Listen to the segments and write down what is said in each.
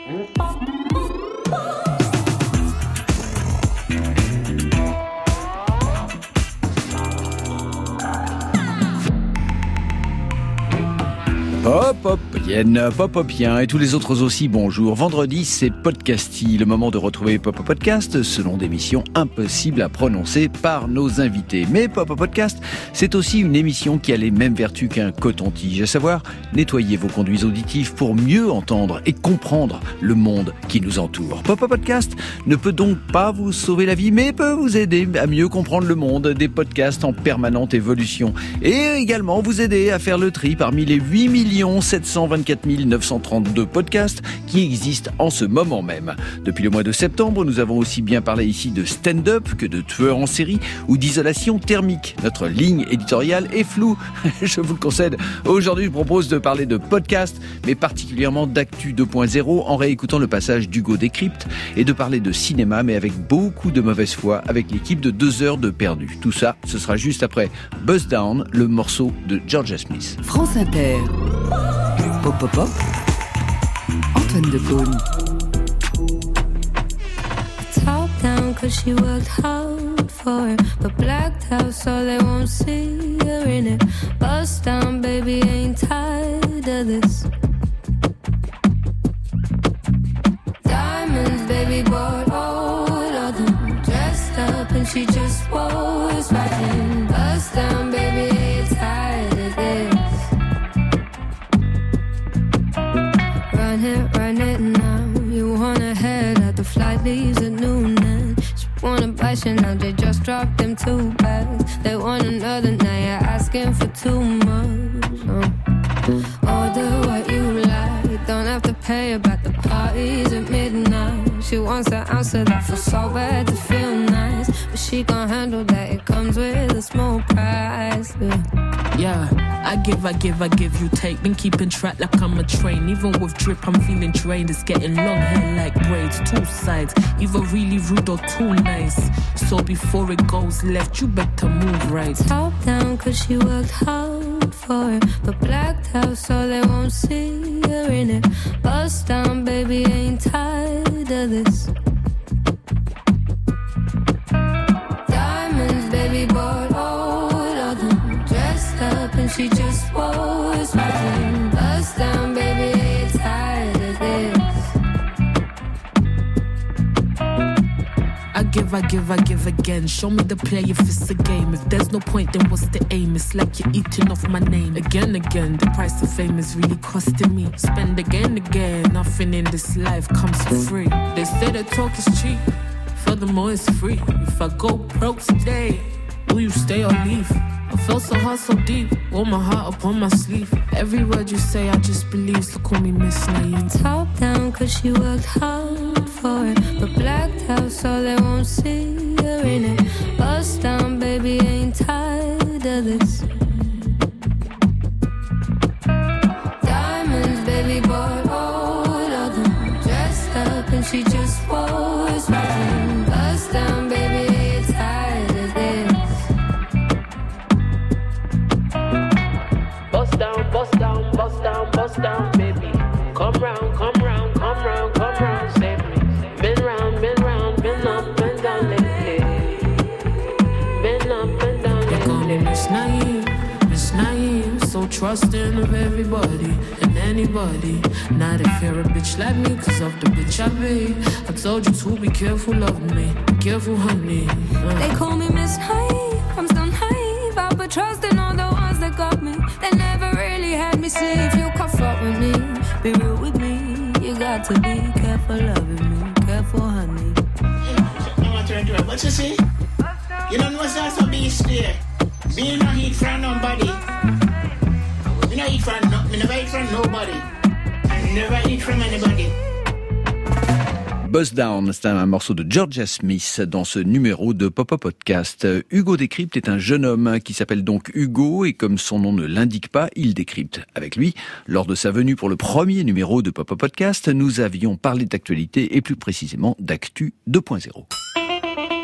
Pop-Popien et tous les autres aussi, bonjour. Vendredi, c'est Podcasty, le moment de retrouver Pop Podcast, ce nom d'émission impossible à prononcer par nos invités. Mais Pop Podcast, c'est aussi une émission qui a les mêmes vertus qu'un coton-tige, à savoir nettoyer vos conduits auditifs pour mieux entendre et comprendre le monde qui nous entoure. Pop Podcast ne peut donc pas vous sauver la vie, mais peut vous aider à mieux comprendre le monde des podcasts en permanente évolution et également vous aider à faire le tri parmi les 8 724 932 podcasts qui existent en ce moment même. Depuis le mois de septembre, nous avons aussi bien parlé ici de stand-up que de tueurs en série ou d'isolation thermique. Notre ligne éditoriale est floue, je vous le concède. Aujourd'hui, je propose de parler de podcast, mais particulièrement d'Actu 2.0 en réécoutant le passage d'Hugo Décrypte et de parler de cinéma, mais avec beaucoup de mauvaise foi avec l'équipe de 2 heures de perdu. Tout ça, ce sera juste après Buzz Down, le morceau de Georgia Smith. France Inter. Pop, pop, pop. Antoine Decaune. Top down cause she worked hard for it, but blacked out so they won't see her in it. Bust down, baby, ain't tired of this. Diamonds, baby, bought all of them. Dressed up and she just was rapping. Bust down, baby, ain't tired of this. Run it now. You wanna head out, the flight leaves at noon and she wanna buy Chanel, they just dropped them 2 bags. They want another, now you're asking for too much. Order what you like, don't have to pay about the parties at midnight. She wants an ounce of that, feels so bad to feel nice, but she gon' handle that, it comes with a small price. Yeah, I give, you take. Been keeping track like I'm a train. Even with drip, I'm feeling drained. It's getting long hair like braids, 2 sides, either really rude or too nice. So before it goes left, you better move right. Top down cause she worked hard for it, but blacked out so they won't see her in it. Bust down, baby, ain't tired of this. Diamonds, baby, bought all of them. Dressed up and she just was rapping. Bust down, baby, ain't tired of this. I give again. Show me the play if it's a game. If there's no point, then what's the aim? It's like you're eating off my name. Again, the price of fame is really costing me. Spend again. Nothing in this life comes for free. They say that talk is cheap, furthermore it's free. If I go broke today, will you stay or leave? I felt so hard, so deep, wore my heart up on my sleeve. Every word you say, I just believe, so call me Miss Naive. Top down, cause she worked hard for it, but blacked out so they won't see her in it. Bust down, baby, ain't tired of this. Diamonds, baby, bought all of them. Dressed up and she just was rapping. Bust down, baby, ain't tired of this. Bust down, baby. Come round, save me. Been round, been up and down lately. Been up and down lately. They call me Miss Naive, so trusting of everybody and anybody. Not if you're a bitch like me, cause of the bitch I be. I told you to be careful of me, be careful, honey. They call me Miss Naive, I'm still naive. I put trust in all the ones that got me. They never really had me see. If you come fuck with me, be real with me. You got to be careful loving me, careful, honey. But you see, you don't know what's also beast there. Being not eat from nobody. Me not eat from me never eat from nobody. I never eat from anybody. Buzz Down, c'est un morceau de Georgia Smith dans ce numéro de Pop Podcast. Hugo Décrypte est un jeune homme qui s'appelle donc Hugo et comme son nom ne l'indique pas, il décrypte. Avec lui, lors de sa venue pour le premier numéro de Pop Podcast, nous avions parlé d'actualité et plus précisément d'Actu 2.0.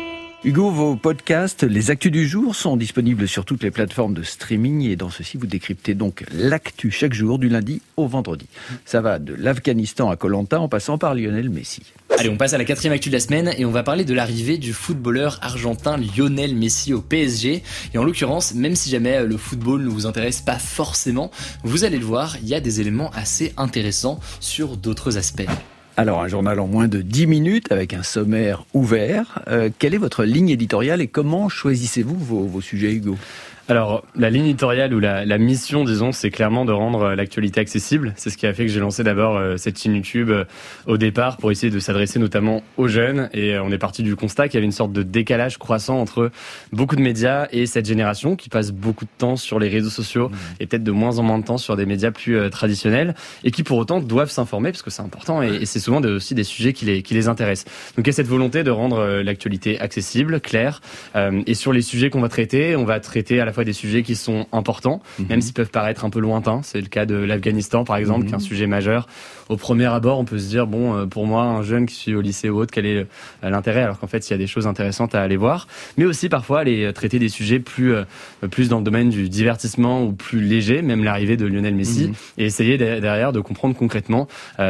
Hugo, vos podcasts, les actus du jour, sont disponibles sur toutes les plateformes de streaming et dans ceci, vous décryptez donc l'actu chaque jour du lundi au vendredi. Ça va de l'Afghanistan à Koh-Lanta en passant par Lionel Messi. Allez, on passe à la 4e actu de la semaine et on va parler de l'arrivée du footballeur argentin Lionel Messi au PSG. Et en l'occurrence, même si jamais le football ne vous intéresse pas forcément, vous allez le voir, il y a des éléments assez intéressants sur d'autres aspects. Alors, un journal en moins de 10 minutes avec un sommaire ouvert. Quelle est votre ligne éditoriale et comment choisissez-vous vos sujets, Hugo ? Alors, la ligne éditoriale ou la mission, disons, c'est clairement de rendre l'actualité accessible. C'est ce qui a fait que j'ai lancé d'abord cette chaîne YouTube au départ pour essayer de s'adresser notamment aux jeunes. Et on est parti du constat qu'il y avait une sorte de décalage croissant entre beaucoup de médias et cette génération qui passe beaucoup de temps sur les réseaux sociaux et peut-être de moins en moins de temps sur des médias plus traditionnels et qui pour autant doivent s'informer parce que c'est important et c'est souvent aussi des sujets qui les intéressent. Donc il y a cette volonté de rendre l'actualité accessible, claire. Et sur les sujets qu'on va traiter, on va traiter à la fois des sujets qui sont importants, même s'ils peuvent paraître un peu lointains. C'est le cas de l'Afghanistan, par exemple, qui est un sujet majeur. Au premier abord, on peut se dire, bon, pour moi, un jeune qui suit au lycée ou autre, quel est l'intérêt ? Alors qu'en fait, il y a des choses intéressantes à aller voir. Mais aussi, parfois, aller traiter des sujets plus dans le domaine du divertissement ou plus léger, même l'arrivée de Lionel Messi, et essayer derrière de comprendre concrètement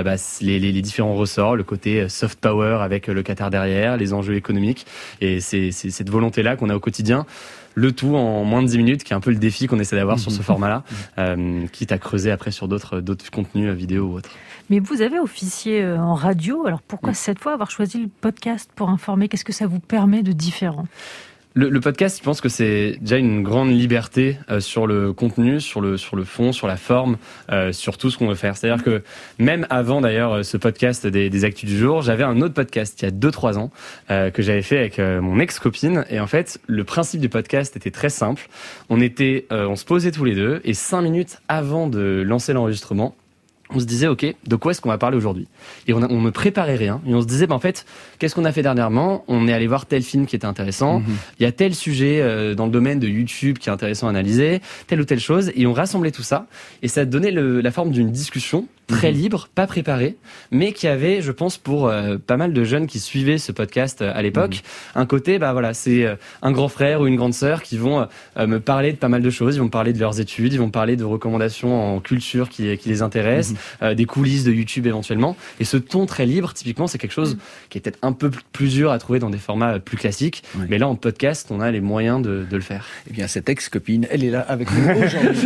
les différents ressorts, le côté soft power avec le Qatar derrière, les enjeux économiques. Et c'est cette volonté-là qu'on a au quotidien. Le tout en moins de 10 minutes, qui est un peu le défi qu'on essaie d'avoir sur ce format-là, quitte à creuser après sur d'autres contenus vidéo ou autres. Mais vous avez officié en radio, alors pourquoi cette fois avoir choisi le podcast pour informer ? Qu'est-ce que ça vous permet de différent ? Le podcast, je pense que c'est déjà une grande liberté sur le contenu, sur le fond, sur la forme, sur tout ce qu'on veut faire. C'est-à-dire que même avant d'ailleurs ce podcast des actus du jour, j'avais un autre podcast il y a 2-3 ans que j'avais fait avec mon ex-copine. Et en fait, le principe du podcast était très simple. On se posait tous les deux et 5 minutes avant de lancer l'enregistrement, on se disait, ok, de quoi est-ce qu'on va parler aujourd'hui ? Et on ne préparait rien. Et on se disait, en fait, qu'est-ce qu'on a fait dernièrement ? On est allé voir tel film qui était intéressant. Il y a tel sujet dans le domaine de YouTube qui est intéressant à analyser, telle ou telle chose. Et on rassemblait tout ça. Et ça donnait la forme d'une discussion très libre, pas préparée, mais qui avait, je pense, pour pas mal de jeunes qui suivaient ce podcast à l'époque, un côté, c'est un grand frère ou une grande sœur qui vont me parler de pas mal de choses. Ils vont me parler de leurs études, ils vont me parler de recommandations en culture qui les intéressent, des coulisses de YouTube éventuellement. Et ce ton très libre, typiquement, c'est quelque chose qui est peut-être un peu plus dur à trouver dans des formats plus classiques. Oui. Mais là, en podcast, on a les moyens de le faire. Eh bien, cette ex-copine, elle est là avec nous aujourd'hui.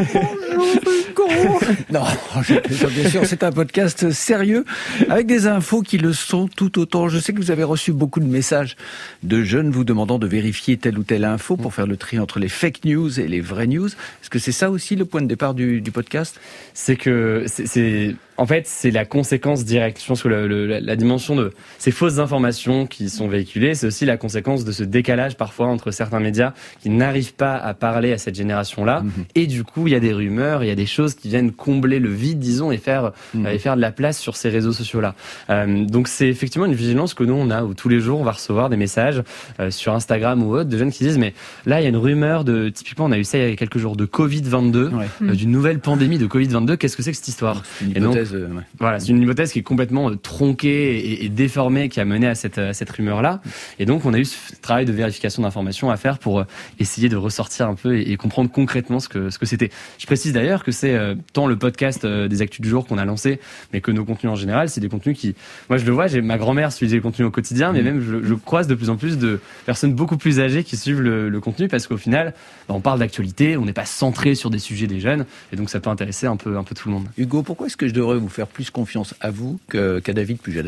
Bonjour, non, bien sûr, c'est un podcast sérieux, avec des infos qui le sont tout autant. Je sais que vous avez reçu beaucoup de messages de jeunes vous demandant de vérifier telle ou telle info pour faire le tri entre les fake news et les vraies news. Est-ce que c'est ça aussi le point de départ du podcast ? C'est que en fait, c'est la conséquence directe. Je pense que la dimension de ces fausses informations qui sont véhiculées, c'est aussi la conséquence de ce décalage parfois entre certains médias qui n'arrivent pas à parler à cette génération-là. Et du coup, il y a des rumeurs, il y a des choses qui viennent combler le vide, disons, et faire de la place sur ces réseaux sociaux-là. Donc, c'est effectivement une vigilance que nous, on a, où tous les jours, on va recevoir des messages sur Instagram ou autre de jeunes qui disent, mais là, il y a une rumeur typiquement, on a eu ça il y a quelques jours, de Covid-22, d'une nouvelle pandémie de Covid-22. Qu'est-ce que c'est que cette histoire ? Voilà, c'est une hypothèse qui est complètement tronquée et déformée qui a mené à cette rumeur-là. Et donc, on a eu ce travail de vérification d'informations à faire pour essayer de ressortir un peu et comprendre concrètement ce que c'était. Je précise d'ailleurs que c'est tant le podcast des actus du jour qu'on a lancé, mais que nos contenus en général, c'est des contenus qui... Moi, je le vois, ma grand-mère suit les contenus au quotidien, mais même je croise de plus en plus de personnes beaucoup plus âgées qui suivent le contenu parce qu'au final, on parle d'actualité, on n'est pas centré sur des sujets des jeunes, et donc ça peut intéresser un peu tout le monde. Hugo, pourquoi est-ce que je devrais vous faire plus confiance à vous qu'à David Pujadas ?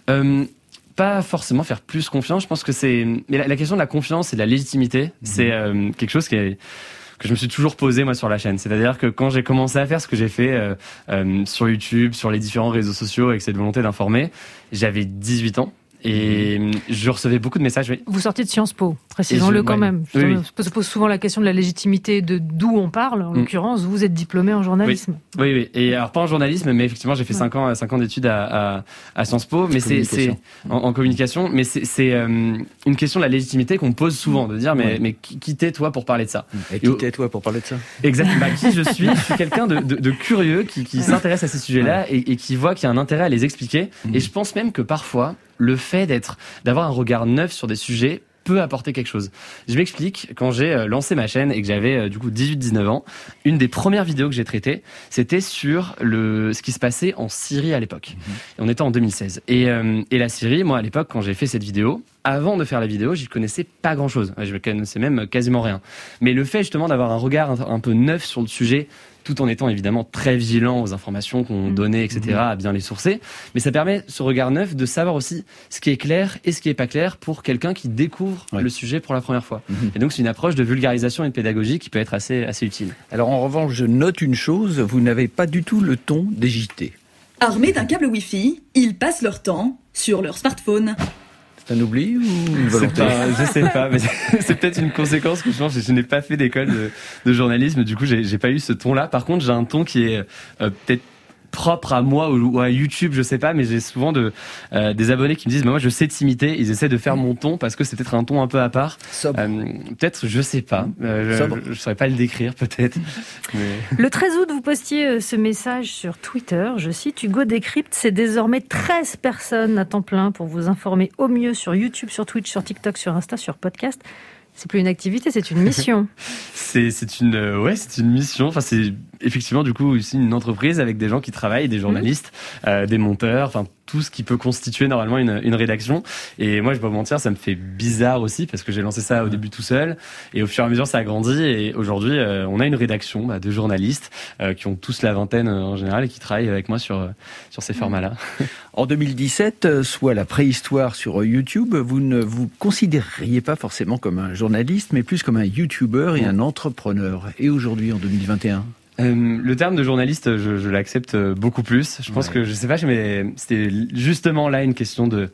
Pas forcément faire plus confiance, je pense que mais la question de la confiance et de la légitimité, c'est quelque chose que je me suis toujours posé moi sur la chaîne. C'est-à-dire que quand j'ai commencé à faire ce que j'ai fait sur YouTube, sur les différents réseaux sociaux avec cette volonté d'informer, j'avais 18 ans. Et je recevais beaucoup de messages. Oui. Vous sortiez de Sciences Po, précisons-le quand même. Oui. On se pose souvent la question de la légitimité de d'où on parle. En l'occurrence, vous êtes diplômé en journalisme. Oui. Et alors pas en journalisme, mais effectivement, j'ai fait 5 ans d'études à Sciences Po, mais c'est en communication. Mais c'est une question de la légitimité qu'on me pose souvent, de dire mais qui t'es toi pour parler de ça ? Et qui t'es toi pour parler de ça ? Exactement. Qui je suis quelqu'un de curieux qui s'intéresse à ces sujets-là et qui voit qu'il y a un intérêt à les expliquer. Et je pense même que parfois, le fait d'avoir un regard neuf sur des sujets peut apporter quelque chose. Je m'explique, quand j'ai lancé ma chaîne et que j'avais du coup 18-19 ans, une des premières vidéos que j'ai traitées, c'était sur ce qui se passait en Syrie à l'époque. Et on était en 2016. Et la Syrie, moi à l'époque, quand j'ai fait cette vidéo, avant de faire la vidéo, j'y connaissais pas grand-chose. Je ne connaissais même quasiment rien. Mais le fait justement d'avoir un regard un peu neuf sur le sujet, tout en étant évidemment très vigilant aux informations qu'on donnait, etc., à bien les sourcer. Mais ça permet, ce regard neuf, de savoir aussi ce qui est clair et ce qui est pas clair pour quelqu'un qui découvre le sujet pour la première fois. Et donc c'est une approche de vulgarisation et de pédagogie qui peut être assez utile. Alors en revanche, je note une chose, vous n'avez pas du tout le ton des JT. Armés d'un câble Wi-Fi, ils passent leur temps sur leur smartphone. C'est un oubli ou une volonté ? Je sais pas, mais c'est peut-être une conséquence que je n'ai pas fait d'école de journalisme, du coup j'ai pas eu ce ton-là. Par contre, j'ai un ton qui est peut-être propre à moi ou à YouTube, je sais pas, mais j'ai souvent des abonnés qui me disent moi je sais t'imiter, ils essaient de faire mon ton parce que c'est peut-être un ton un peu à part. Peut-être, je sais pas, je saurais pas le décrire peut-être. Mais... Le 13 août, vous postiez ce message sur Twitter, je cite, Hugo Décrypte, c'est désormais 13 personnes à temps plein pour vous informer au mieux sur YouTube, sur Twitch, sur TikTok, sur Insta, sur podcast. C'est plus une activité, c'est une mission. c'est une mission. Enfin, c'est effectivement du coup aussi une entreprise avec des gens qui travaillent, des journalistes, des monteurs, enfin tout ce qui peut constituer normalement une rédaction. Et moi, je vais pas vous mentir, ça me fait bizarre aussi parce que j'ai lancé ça au début tout seul et au fur et à mesure ça a grandi et aujourd'hui on a une rédaction de journalistes qui ont tous la vingtaine en général et qui travaillent avec moi sur ces formats-là. En 2017, soit la préhistoire sur YouTube, vous ne vous considériez pas forcément comme un journaliste, mais plus comme un YouTuber et un entrepreneur. Et aujourd'hui, en 2021 ? Le terme de journaliste, je l'accepte beaucoup plus. Je pense que, je sais pas, mais c'était justement là une question de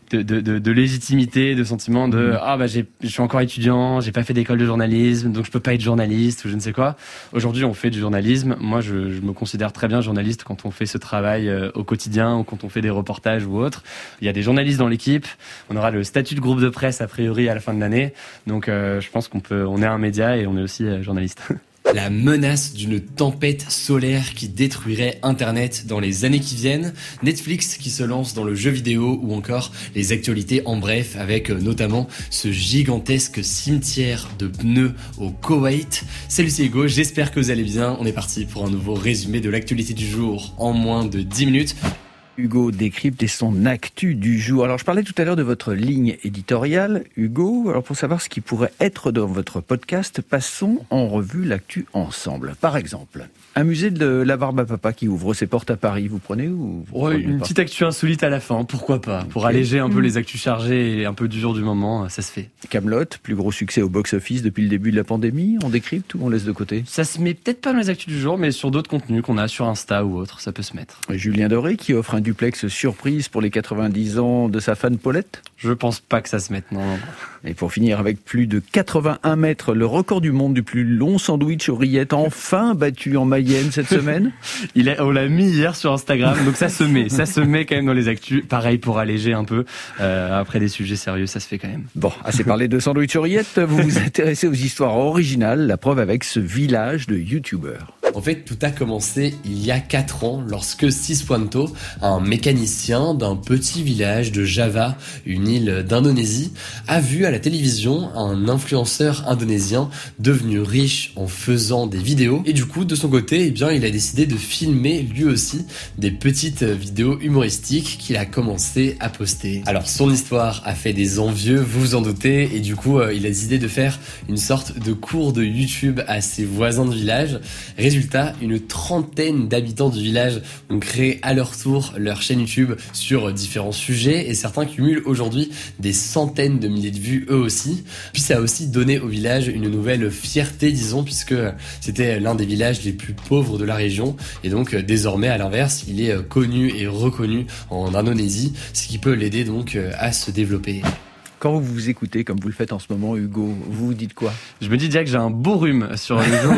légitimité, de sentiment de je suis encore étudiant, j'ai pas fait d'école de journalisme, donc je peux pas être journaliste ou je ne sais quoi. Aujourd'hui, on fait du journalisme. Moi, je me considère très bien journaliste quand on fait ce travail au quotidien ou quand on fait des reportages ou autre. Il y a des journalistes dans l'équipe. On aura le statut de groupe de presse a priori à la fin de l'année. Donc, je pense on est un média et on est aussi journaliste. La menace d'une tempête solaire qui détruirait Internet dans les années qui viennent, Netflix qui se lance dans le jeu vidéo ou encore les actualités en bref avec notamment ce gigantesque cimetière de pneus au Koweït. Salut, c'est Hugo, j'espère que vous allez bien. On est parti pour un nouveau résumé de l'actualité du jour en moins de 10 minutes. Hugo Décrypte et son actu du jour. Alors, je parlais tout à l'heure de votre ligne éditoriale, Hugo. Alors, pour savoir ce qui pourrait être dans votre podcast, passons en revue l'actu ensemble. Par exemple, un musée de la barbe à papa qui ouvre ses portes à Paris. Vous prenez ou vous prenez une pas ? petite actu insolite à la fin, pourquoi pas ? Pour alléger un peu les actus chargées et un peu dures du moment, ça se fait. Kaamelott, plus gros succès au box-office depuis le début de la pandémie. On décrypte ou on laisse de côté ? Ça se met peut-être pas dans les actus du jour, mais sur d'autres contenus qu'on a sur Insta ou autre, ça peut se mettre. Julien Doré qui offre un duplex surprise pour les 90 ans de sa fan Paulette ? Je pense pas que ça se mette, non. Et pour finir, avec plus de 81 mètres, le record du monde du plus long sandwich aux rillettes, enfin battu en Mayenne cette semaine. On l'a mis hier sur Instagram, donc ça se met quand même dans les actus. Pareil pour alléger un peu, après des sujets sérieux, ça se fait quand même. Bon, assez parlé de sandwich aux rillettes, vous vous intéressez aux histoires originales, la preuve avec ce village de youtubeurs. En fait, tout a commencé il y a 4 ans lorsque Siswanto, un mécanicien d'un petit village de Java, une île d'Indonésie, a vu à la télévision un influenceur indonésien devenu riche en faisant des vidéos. Et du coup, de son côté, il a décidé de filmer lui aussi des petites vidéos humoristiques qu'il a commencé à poster. Alors, son histoire a fait des envieux, vous vous en doutez, et du coup, il a décidé de faire une sorte de cours de YouTube à ses voisins de village. Résultat, une trentaine d'habitants du village ont créé à leur tour leur chaîne YouTube sur différents sujets et certains cumulent aujourd'hui des centaines de milliers de vues eux aussi. Puis ça a aussi donné au village une nouvelle fierté, disons, puisque c'était l'un des villages les plus pauvres de la région et donc désormais à l'inverse, il est connu et reconnu en Indonésie, ce qui peut l'aider donc à se développer. Quand vous vous écoutez, comme vous le faites en ce moment, Hugo, vous vous dites quoi ? Je me dis déjà que j'ai un beau rhume sur le jour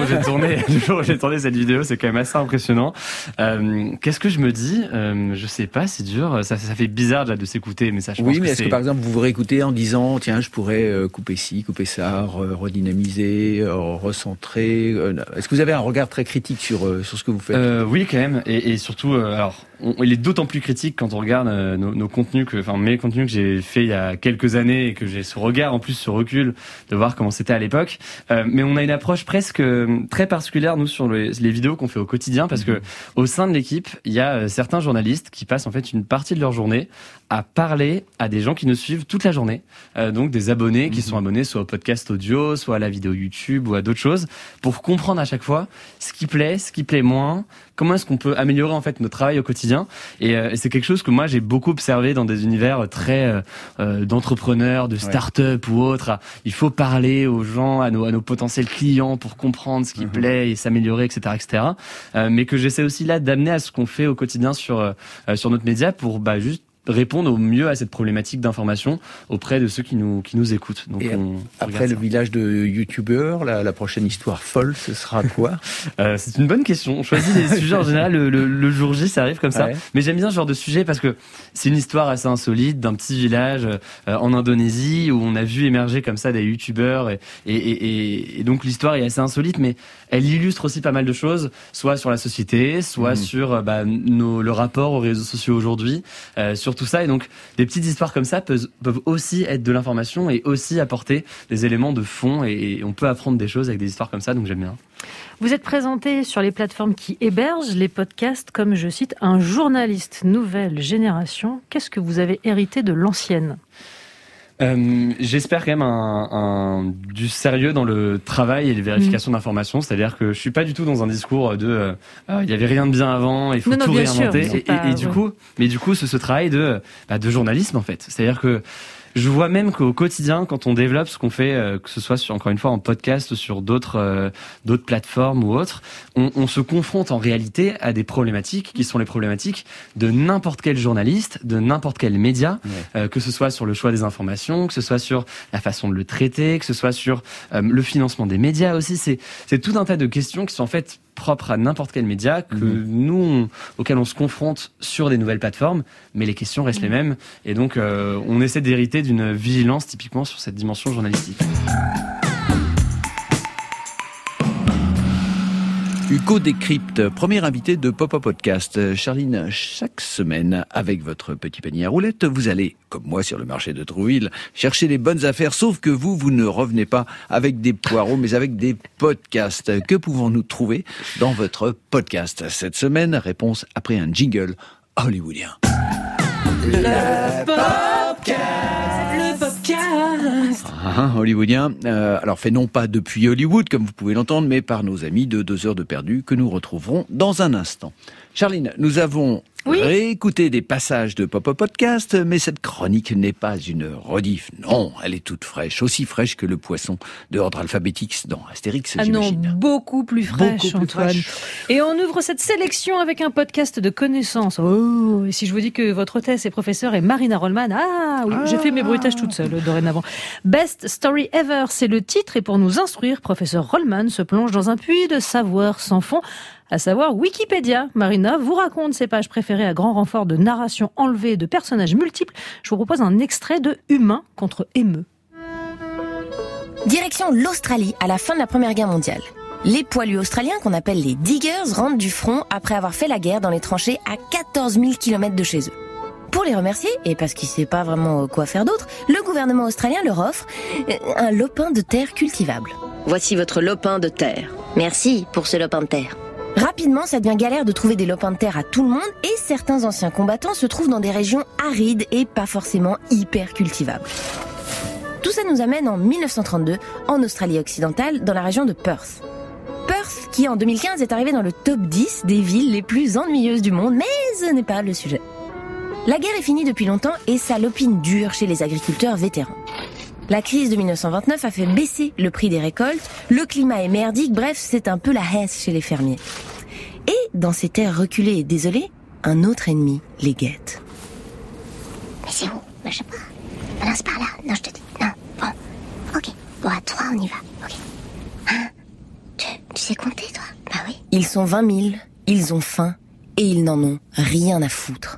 où j'ai tourné cette vidéo, c'est quand même assez impressionnant. Qu'est-ce que je me dis ? Je sais pas, c'est dur. Ça fait bizarre déjà de s'écouter, mais ça, je pense oui, mais est-ce que par exemple vous vous réécoutez en disant tiens, je pourrais couper ci, couper ça, redynamiser, recentrer. Est-ce que vous avez un regard très critique sur ce que vous faites ? Oui, quand même, et surtout, alors il est d'autant plus critique quand on regarde nos contenus, mes contenus que j'ai fait il y a quelques années et que j'ai ce regard, en plus ce recul, de voir comment c'était à l'époque. Mais on a une approche presque très particulière, nous, sur les vidéos qu'on fait au quotidien, parce que au sein de l'équipe, il y a certains journalistes qui passent en fait une partie de leur journée à parler à des gens qui nous suivent toute la journée. Donc des abonnés qui sont abonnés soit au podcast audio, soit à la vidéo YouTube ou à d'autres choses, pour comprendre à chaque fois ce qui plaît moins, comment est-ce qu'on peut améliorer en fait notre travail au quotidien. Et c'est quelque chose que moi j'ai beaucoup observé dans des univers très d'entrepreneurs, de start-up ou autres. Il faut parler aux gens, à nos potentiels clients pour comprendre ce qui plaît et s'améliorer, etc., etc. Mais que j'essaie aussi là d'amener à ce qu'on fait au quotidien sur notre média pour juste répondre au mieux à cette problématique d'information auprès de ceux qui nous écoutent. Donc après le village de youtubeurs, la prochaine histoire folle, ce sera quoi? C'est une bonne question. On choisit des sujets en général le jour J, ça arrive comme ça. Ouais. Mais j'aime bien ce genre de sujet parce que c'est une histoire assez insolite d'un petit village en Indonésie où on a vu émerger comme ça des youtubeurs et donc l'histoire est assez insolite, mais elle illustre aussi pas mal de choses, soit sur la société, soit sur le rapport aux réseaux sociaux aujourd'hui, sur tout ça. Et donc des petites histoires comme ça peuvent aussi être de l'information et aussi apporter des éléments de fond et on peut apprendre des choses avec des histoires comme ça, donc j'aime bien. Vous êtes présenté sur les plateformes qui hébergent les podcasts comme, je cite, un journaliste nouvelle génération. Qu'est-ce que vous avez hérité de l'ancienne ? J'espère quand même du sérieux dans le travail et les vérifications d'informations, c'est-à-dire que je suis pas du tout dans un discours de il y avait rien de bien avant, il faut tout réinventer du coup ce travail de journalisme en fait, c'est-à-dire que je vois même qu'au quotidien, quand on développe ce qu'on fait, que ce soit encore une fois en podcast, sur d'autres plateformes ou autres, on se confronte en réalité à des problématiques qui sont les problématiques de n'importe quel journaliste, de n'importe quel média, que ce soit sur le choix des informations, que ce soit sur la façon de le traiter, que ce soit sur le financement des médias aussi. C'est tout un tas de questions qui sont en fait propre à n'importe quel média auquel on se confronte sur des nouvelles plateformes, mais les questions restent les mêmes et donc on essaie d'hériter d'une vigilance typiquement sur cette dimension journalistique. Hugo Décrypte, premier invité de Pop Up Podcast. Charline, chaque semaine, avec votre petit panier à roulettes, vous allez, comme moi sur le marché de Trouville, chercher les bonnes affaires, sauf que vous ne revenez pas avec des poireaux, mais avec des podcasts. Que pouvons-nous trouver dans votre podcast cette semaine? Réponse après un jingle hollywoodien. Le podcast. Hollywoodien, alors fait non pas depuis Hollywood, comme vous pouvez l'entendre, mais par nos amis de 2 heures de perdu que nous retrouverons dans un instant. Charline, nous avons réécouté des passages de Pop Up Podcast, mais cette chronique n'est pas une rediff. Non, elle est toute fraîche, aussi fraîche que le poisson de ordre alphabétique dans Astérix, j'imagine. Non, beaucoup plus fraîche, Antoine. Et on ouvre cette sélection avec un podcast de connaissances. Oh, et si je vous dis que votre hôtesse et professeur est Marina Rollman, j'ai fait mes bruitages toute seule dorénavant. Best Story Ever, c'est le titre, et pour nous instruire, professeur Rollman se plonge dans un puits de savoir sans fond, à savoir Wikipédia. Marina vous raconte ses pages préférées à grand renfort de narration enlevée et de personnages multiples. Je vous propose un extrait de Humain contre émeu. Direction l'Australie à la fin de la Première Guerre mondiale. Les poilus australiens, qu'on appelle les diggers, rentrent du front après avoir fait la guerre dans les tranchées à 14 000 km de chez eux. Pour les remercier, et parce qu'il ne sait pas vraiment quoi faire d'autre, le gouvernement australien leur offre un lopin de terre cultivable. Voici votre lopin de terre. Merci pour ce lopin de terre. Rapidement, ça devient galère de trouver des lopins de terre à tout le monde et certains anciens combattants se trouvent dans des régions arides et pas forcément hyper cultivables. Tout ça nous amène en 1932, en Australie occidentale, dans la région de Perth. Perth, qui en 2015 est arrivé dans le top 10 des villes les plus ennuyeuses du monde, mais ce n'est pas le sujet. La guerre est finie depuis longtemps et ça lopine dur chez les agriculteurs vétérans. La crise de 1929 a fait baisser le prix des récoltes, le climat est merdique, bref, c'est un peu la hesse chez les fermiers. Et, dans ces terres reculées et désolées, un autre ennemi les guette. Mais c'est où? Je sais pas. Non, c'est par là. Non, je te dis. Non, bon. Ok. Bon, à 3, on y va. Ok. Hein? Tu sais compter, toi? Bah oui. Ils sont 20 000, ils ont faim, et ils n'en ont rien à foutre.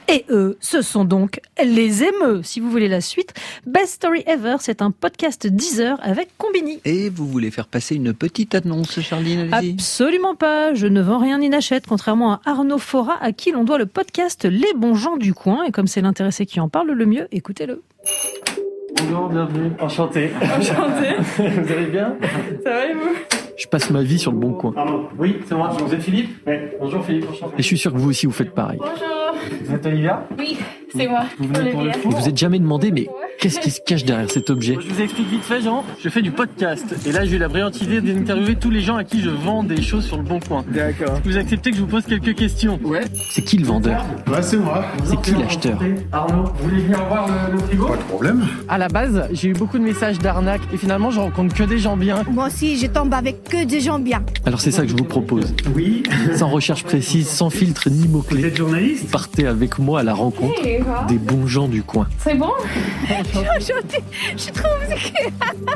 Et eux, ce sont donc les émeux. Si vous voulez la suite, Best Story Ever, c'est un podcast Deezer avec Combini. Et vous voulez faire passer une petite annonce, Charline, allez-y. Absolument pas, je ne vends rien ni n'achète, contrairement à Arnaud Fora, à qui l'on doit le podcast Les Bons Gens du Coin. Et comme c'est l'intéressé qui en parle le mieux, écoutez-le. Bonjour, bienvenue, enchanté. Enchanté. Vous allez bien? Ça va et vous? Je passe ma vie sur le Bon Coin. Pardon. Oui, c'est moi. Vous êtes Philippe? Oui. Bonjour Philippe, enchanté. Et je suis sûr que vous aussi vous faites pareil. Bonjour. Vous êtes Olivia? Oui, c'est moi. Vous venez pour le four? Vous êtes jamais demandé, mais qu'est-ce qui se cache derrière cet objet? Je vous explique vite fait, Jean. Je fais du podcast. Et là, j'ai eu la brillante idée d'interviewer tous les gens à qui je vends des choses sur le Bon Coin. D'accord. Vous acceptez que je vous pose quelques questions? Ouais. C'est qui le vendeur? Ouais, c'est moi. C'est qui l'acheteur? Arnaud, vous voulez venir voir le frigo? Pas de problème. À la base, j'ai eu beaucoup de messages d'arnaque et finalement, je rencontre que des gens bien. Moi aussi, je tombe avec que des gens bien. Alors c'est ça que je vous propose. Oui. Sans recherche précise, sans filtre ni mots-clés. Vous êtes journaliste? Partez avec moi à la rencontre des bons gens du coin. C'est bon? Je suis trop musiquée.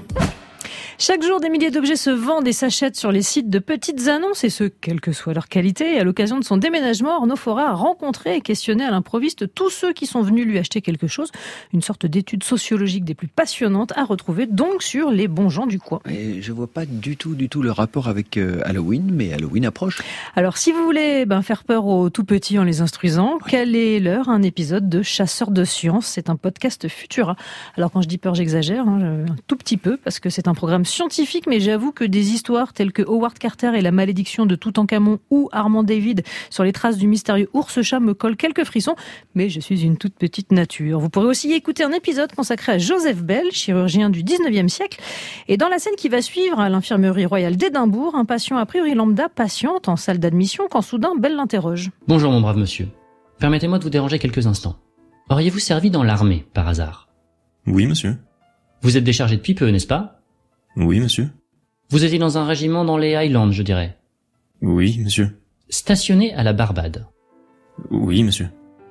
Chaque jour, des milliers d'objets se vendent et s'achètent sur les sites de petites annonces, et ce, quelle que soit leur qualité. Et à l'occasion de son déménagement, Arnaud Fora a rencontré et questionné à l'improviste tous ceux qui sont venus lui acheter quelque chose. Une sorte d'étude sociologique des plus passionnantes à retrouver donc sur les bons gens du coin. Et je vois pas du tout le rapport avec Halloween, mais Halloween approche. Alors, si vous voulez faire peur aux tout petits en les instruisant, quelle est l'heure? Un épisode de Chasseurs de Sciences. C'est un podcast Futura. Alors, quand je dis peur, j'exagère, un tout petit peu, parce que c'est un programme scientifique, mais j'avoue que des histoires telles que Howard Carter et la malédiction de Toutankhamon ou Armand David sur les traces du mystérieux ours-chat me collent quelques frissons, mais je suis une toute petite nature. Vous pourrez aussi écouter un épisode consacré à Joseph Bell, chirurgien du 19e siècle, et dans la scène qui va suivre à l'infirmerie royale d'Édimbourg, un patient a priori lambda patiente en salle d'admission quand soudain Bell l'interroge. Bonjour mon brave monsieur. Permettez-moi de vous déranger quelques instants. Auriez-vous servi dans l'armée, par hasard? Oui, monsieur. Vous êtes déchargé depuis peu, n'est-ce pas? Oui, monsieur. Vous étiez dans un régiment dans les Highlands, je dirais. Oui, monsieur. Stationné à la Barbade. Oui, monsieur.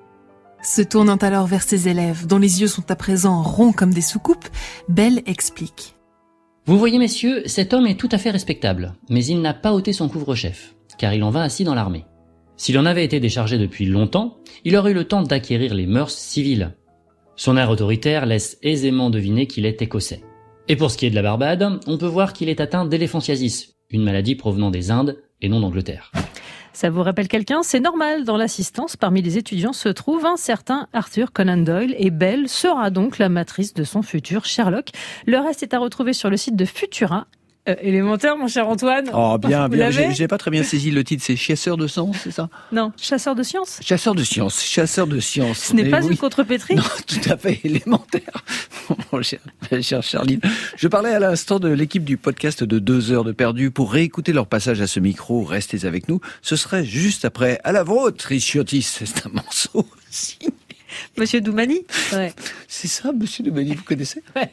Se tournant alors vers ses élèves, dont les yeux sont à présent ronds comme des soucoupes, Bell explique. Vous voyez, messieurs, cet homme est tout à fait respectable, mais il n'a pas ôté son couvre-chef, car il en va ainsi dans l'armée. S'il en avait été déchargé depuis longtemps, il aurait eu le temps d'acquérir les mœurs civiles. Son air autoritaire laisse aisément deviner qu'il est écossais. Et pour ce qui est de la Barbade, on peut voir qu'il est atteint d'éléphantiasis, une maladie provenant des Indes et non d'Angleterre. Ça vous rappelle quelqu'un? C'est normal, dans l'assistance, parmi les étudiants se trouve un certain Arthur Conan Doyle, et Bell sera donc la matrice de son futur Sherlock. Le reste est à retrouver sur le site de Futura. Élémentaire, mon cher Antoine. Oh, bien, Vous bien. l'avez J'ai pas très bien saisi le titre. C'est Chasseurs de Sciences, c'est ça? Non, Chasseurs de Sciences. Chasseurs de Sciences. Chasseurs de Sciences. Ce n'est pas une contrepétrie? Non, tout à fait élémentaire. Mon cher Charline. Je parlais à l'instant de l'équipe du podcast de 2 heures de perdu. Pour réécouter leur passage à ce micro, restez avec nous. Ce serait juste après À la vôtre, Ricciotis. C'est un morceau aussi. Monsieur Doumani? Ouais. C'est ça, Monsieur Doumani, vous connaissez? Ouais.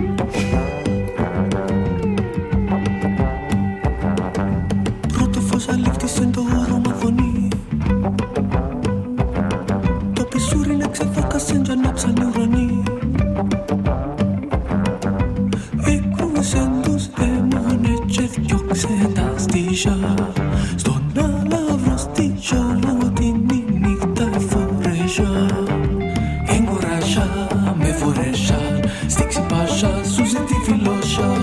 Σαλίφτησε το όρομα φωνή. Το πισούρι να ξεφάκασε κι ανάψαν ουρανοί. Εκρούσαν τους δαίμονες και διώξε τα στήσια. Στον αλαύρο στήσια ότι η νύχτα εφορέσα. Εγκοράσια με φορέσα. Στη ξυπάσια σου ζητή φιλόσια.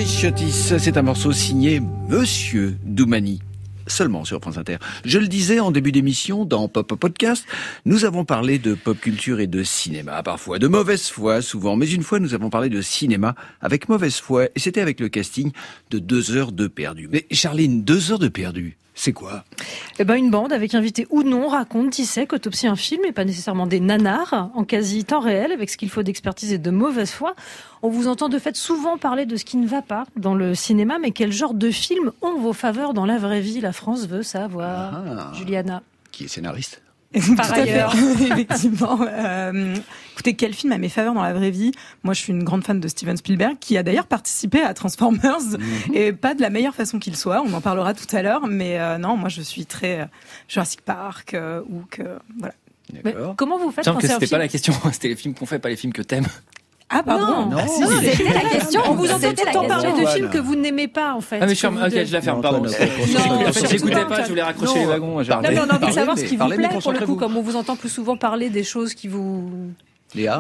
Chiotis, c'est un morceau signé Monsieur Doumani. Seulement sur France Inter. Je le disais en début d'émission, dans Pop Podcast, nous avons parlé de pop culture et de cinéma, parfois de mauvaise foi, souvent, mais une fois nous avons parlé de cinéma avec mauvaise foi, et c'était avec le casting de 2 heures de perdu. Mais Charline, 2 heures de perdu, c'est quoi ? Eh ben, une bande avec invité ou non raconte, dissèque, autopsie un film, et pas nécessairement des nanars, en quasi temps réel, avec ce qu'il faut d'expertise et de mauvaise foi. On vous entend de fait souvent parler de ce qui ne va pas dans le cinéma, mais quel genre de films ont vos faveurs dans la vraie vie ? La France veut savoir. Juliana. Qui est scénariste ? Par ailleurs. Effectivement. Écoutez, quel film a mes faveurs dans la vraie vie ? Moi, je suis une grande fan de Steven Spielberg, qui a d'ailleurs participé à Transformers, et pas de la meilleure façon qu'il soit. On en parlera tout à l'heure, mais non, moi, je suis très Jurassic Park, Hook, voilà. Mais comment vous faites quand c'est un c'était film... pas la question, c'était les films qu'on fait, pas les films que t'aimes. Ah pardon. Non, c'était la question. On vous entend C'était tout le la temps parler de question. films que vous n'aimez pas, en fait. Ah mais je la ferme, pardon. En fait, j'écoutais pas, je voulais raccrocher les wagons. Non, mais on a envie de savoir ce qui vous plaît, pour le coup, comme on vous entend plus souvent parler des choses qui vous... Léa ?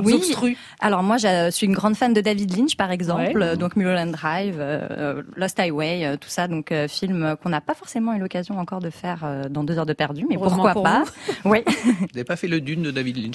Oui. obstruent. Alors moi, je suis une grande fan de David Lynch, par exemple, donc Mulholland Drive, Lost Highway, tout ça, donc film qu'on n'a pas forcément eu l'occasion encore de faire dans 2 heures de perdu, mais Heureusement pourquoi pour pas ? Oui. Vous n'avez pas fait le Dune de David Lynch ?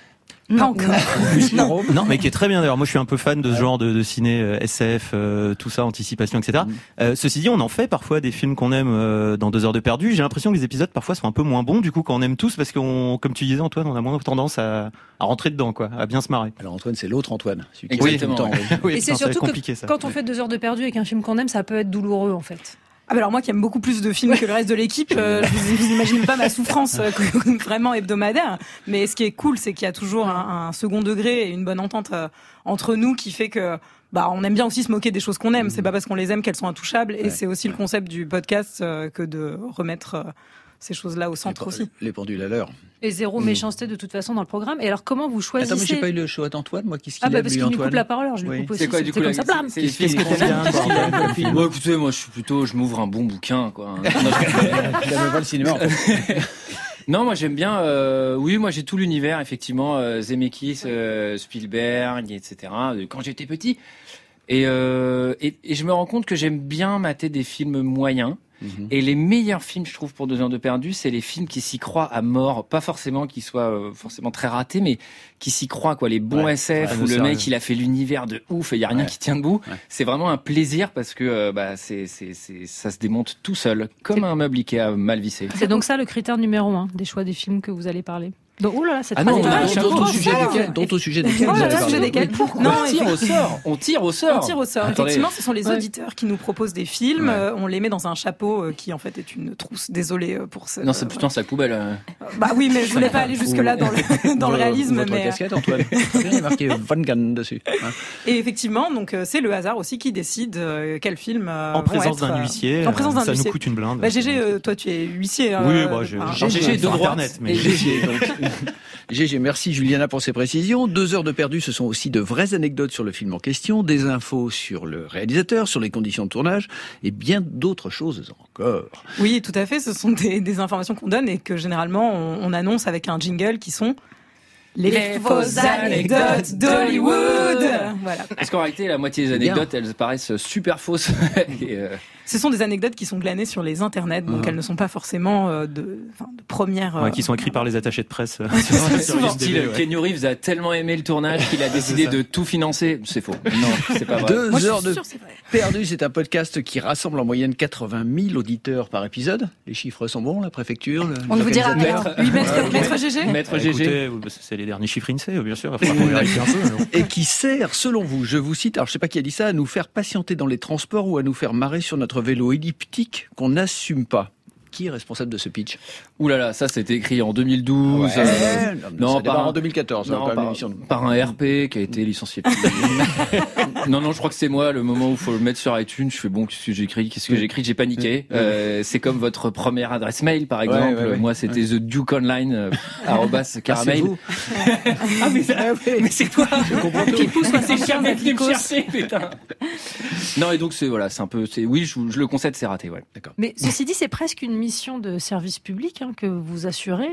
Pas encore. Non, mais qui est très bien d'ailleurs. Moi, je suis un peu fan de ce genre de ciné SF, tout ça, anticipation, etc. Ceci dit, on en fait parfois des films qu'on aime dans 2 heures de perdu. J'ai l'impression que les épisodes parfois sont un peu moins bons, du coup, quand on aime tous, parce qu'on, comme tu disais, Antoine, on a moins tendance à rentrer dedans, quoi, à bien se marrer. Alors Antoine, c'est l'autre Antoine. Celui qui Exactement. tout le temps. Oui, Et c'est ça va être surtout compliqué, que ça. quand on fait 2 heures de perdu avec un film qu'on aime, ça peut être douloureux, en fait. Ah bah alors moi qui aime beaucoup plus de films que le reste de l'équipe, vous imaginez pas ma souffrance vraiment hebdomadaire. Mais ce qui est cool, c'est qu'il y a toujours un second degré et une bonne entente entre nous qui fait que on aime bien aussi se moquer des choses qu'on aime. C'est pas parce qu'on les aime qu'elles sont intouchables. Et c'est aussi le concept du podcast que de remettre ces choses-là au centre aussi. Les pendules à l'heure. Et zéro méchanceté de toute façon dans le programme. Et alors comment vous choisissez... Attends, mais j'ai pas eu le show d'Antoine, moi, qu'est-ce qu'il Ah bah aime, parce lui, qu'il lui Antoine coupe la parole, alors je lui coupe aussi. C'est quoi du coup comme ça, blam. Qu'est-ce que t'aimes bien Bon, écoutez, moi, je m'ouvre un bon bouquin, quoi. T'aimes pas le cinéma, en fait. Non, moi j'aime bien. Oui, moi j'ai tout l'univers, effectivement, Zemeckis, Spielberg, etc. Quand j'étais petit, et je me rends compte que j'aime bien mater des films moyens. Et les meilleurs films, je trouve, pour 2 heures de perdu, c'est les films qui s'y croient à mort. Pas forcément qu'ils soient forcément très ratés, mais qui s'y croient, quoi. Les bons SF où le mec il a fait l'univers de ouf et il y a rien qui tient debout. C'est vraiment un plaisir parce que ça se démonte tout seul, comme un meuble Ikea mal vissé. C'est donc ça le critère numéro 1 des choix des films que vous allez parler. Donc, oh là là, cette Ah non, phrase est dont au sujet desquels vous allez parler. Non, on tire au sort. Attendez. Effectivement, ce sont les auditeurs qui nous proposent des films. On les met dans un chapeau qui en fait est une trousse. Désolé pour ce. Non, c'est plutôt un sac poubelle. Bah oui, mais je voulais pas aller jusque là dans le réalisme. Votre casquette, Antoine. Il y a marqué Van Gun dessus. Et effectivement, donc c'est le hasard aussi qui décide quel film. En présence d'un huissier. En présence d'un ça huissier. nous coûte une blinde. Bah GG, toi tu es huissier. Oui, moi GG de droite. Mais GG donc. GG, merci Juliana pour ces précisions. 2 heures de perdu, ce sont aussi de vraies anecdotes sur le film en question, des infos sur le réalisateur, sur les conditions de tournage et bien d'autres choses encore. Oui, tout à fait. Ce sont des informations qu'on donne et que généralement on annonce avec un jingle qui sont les fausses anecdotes d'Hollywood. Voilà. Parce qu'en réalité, la moitié des anecdotes, elles paraissent super fausses. Ce sont des anecdotes qui sont glanées sur les internets, donc elles ne sont pas forcément de première. Qui sont écrites par les attachés de presse. Keanu Reeves a tellement aimé le tournage qu'il a décidé de tout financer. C'est faux. Non, c'est pas vrai. 2 heures de perdu, c'est un podcast qui rassemble en moyenne 80 000 auditeurs par épisode. Les chiffres sont bons, la préfecture. On ne vous dira rien. Maître GG. Maître GG. C'est les derniers chiffres INSEE, bien sûr. Il faudra qu'on vérifie un peu. Et qui sert, selon vous, je vous cite, alors je sais pas qui a dit ça, à nous faire patienter dans les transports ou à nous faire marrer sur notre vélo elliptique qu'on n'assume pas. Qui est responsable de ce pitch ? Ouh là là, ça c'était écrit en 2012. Non, par en 2014. Par un RP qui a été licencié. Non, je crois que c'est moi. Le moment où il faut le mettre sur iTunes, je fais bon, qu'est-ce que j'écris ? J'ai paniqué. C'est comme votre première adresse mail, par exemple. Moi, c'était The Duke Online @caramel. Ah mais c'est toi. Je comprends tout. Qui pousse c'est jamais venu me chercher, putain. Non, et donc c'est un peu, oui, je le concède, c'est raté, ouais. D'accord. Mais ceci dit, c'est presque une mission de service public que vous assurez.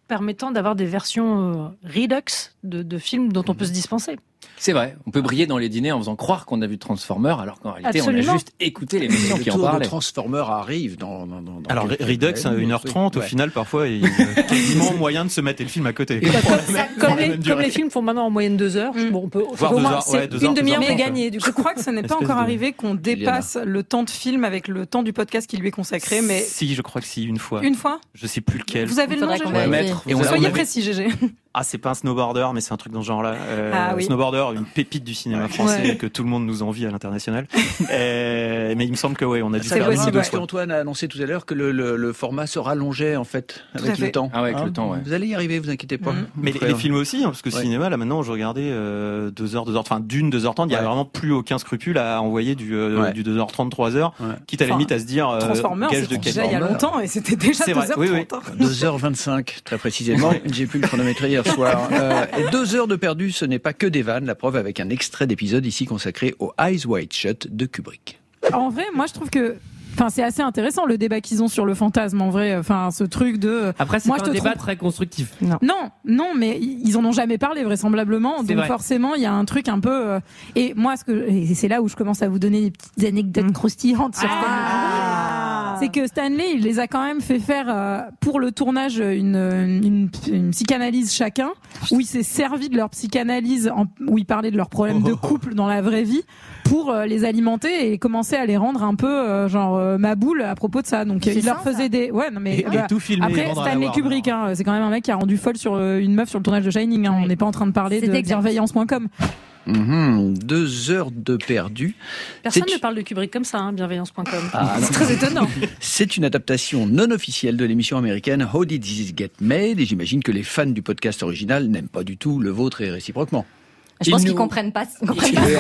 permettant d'avoir des versions Redux de films dont on peut se dispenser. C'est vrai, on peut briller dans les dîners en faisant croire qu'on a vu Transformers, alors qu'en réalité, Absolument. on a juste écouté l'émission qui en parlait. Le Transformers arrive dans Alors Redux, 1h30, au final, parfois, il y a quasiment moyen de se mettre le film à côté. Comme les films font maintenant en moyenne 2 heures, bon, on peut voir au moins, une demi-heure mais de gagner. Je crois que ce n'est pas encore arrivé qu'on dépasse le temps de film avec le temps du podcast qui lui est consacré, mais... Si, je crois que si, une fois. Une fois ? Je sais plus lequel. Vous avez le nom, soyez précis, GG. Ah, c'est pas un snowboarder, mais c'est un truc dans ce genre-là. Oui. Snowboarder, une pépite du cinéma français que tout le monde nous envie à l'international. Mais il me semble que on a dû faire possible, parce qu'Antoine a annoncé tout à l'heure que le format se rallongeait en fait avec le temps. Ah ouais, avec le temps, ouais. Vous allez y arriver, vous inquiétez pas. Mais les films aussi, parce que le cinéma, là maintenant, je regardais 2h30, 2h30, il y a vraiment plus aucun scrupule à envoyer du 2h30, 3h, quitte à la limite à se dire gage de déjà il y a longtemps et c'était déjà 2h30. 2h25, très précisément. J'ai pu le chronométrer hier soir. 2 heures de perdu, ce n'est pas que des vannes. La preuve avec un extrait d'épisode ici consacré au Eyes Wide Shut de Kubrick. En vrai, moi je trouve que c'est assez intéressant le débat qu'ils ont sur le fantasme en vrai, ce truc de... Après c'est pas un débat très constructif. Non, mais ils en ont jamais parlé vraisemblablement, donc vrai. Forcément il y a un truc un peu... Et moi, c'est là où je commence à vous donner des petites anecdotes croustillantes sur c'est que Stanley, il les a quand même fait faire pour le tournage une psychanalyse chacun, où il s'est servi de leur psychanalyse, où il parlait de leurs problèmes de couple dans la vraie vie, pour les alimenter et commencer à les rendre un peu ma boule à propos de ça. Donc il leur faisait des tout filmé, après Stanley Kubrick, c'est quand même un mec qui a rendu folle sur une meuf sur le tournage de Shining. On n'est pas en train de parler de bienveillance.com. 2 heures de perdu. Personne ne parle de Kubrick comme ça, bienveillance.com. C'est très étonnant. C'est une adaptation non officielle de l'émission américaine How Did This Get Made, et j'imagine que les fans du podcast original n'aiment pas du tout le vôtre et réciproquement. Je pense qu'ils comprennent pas. La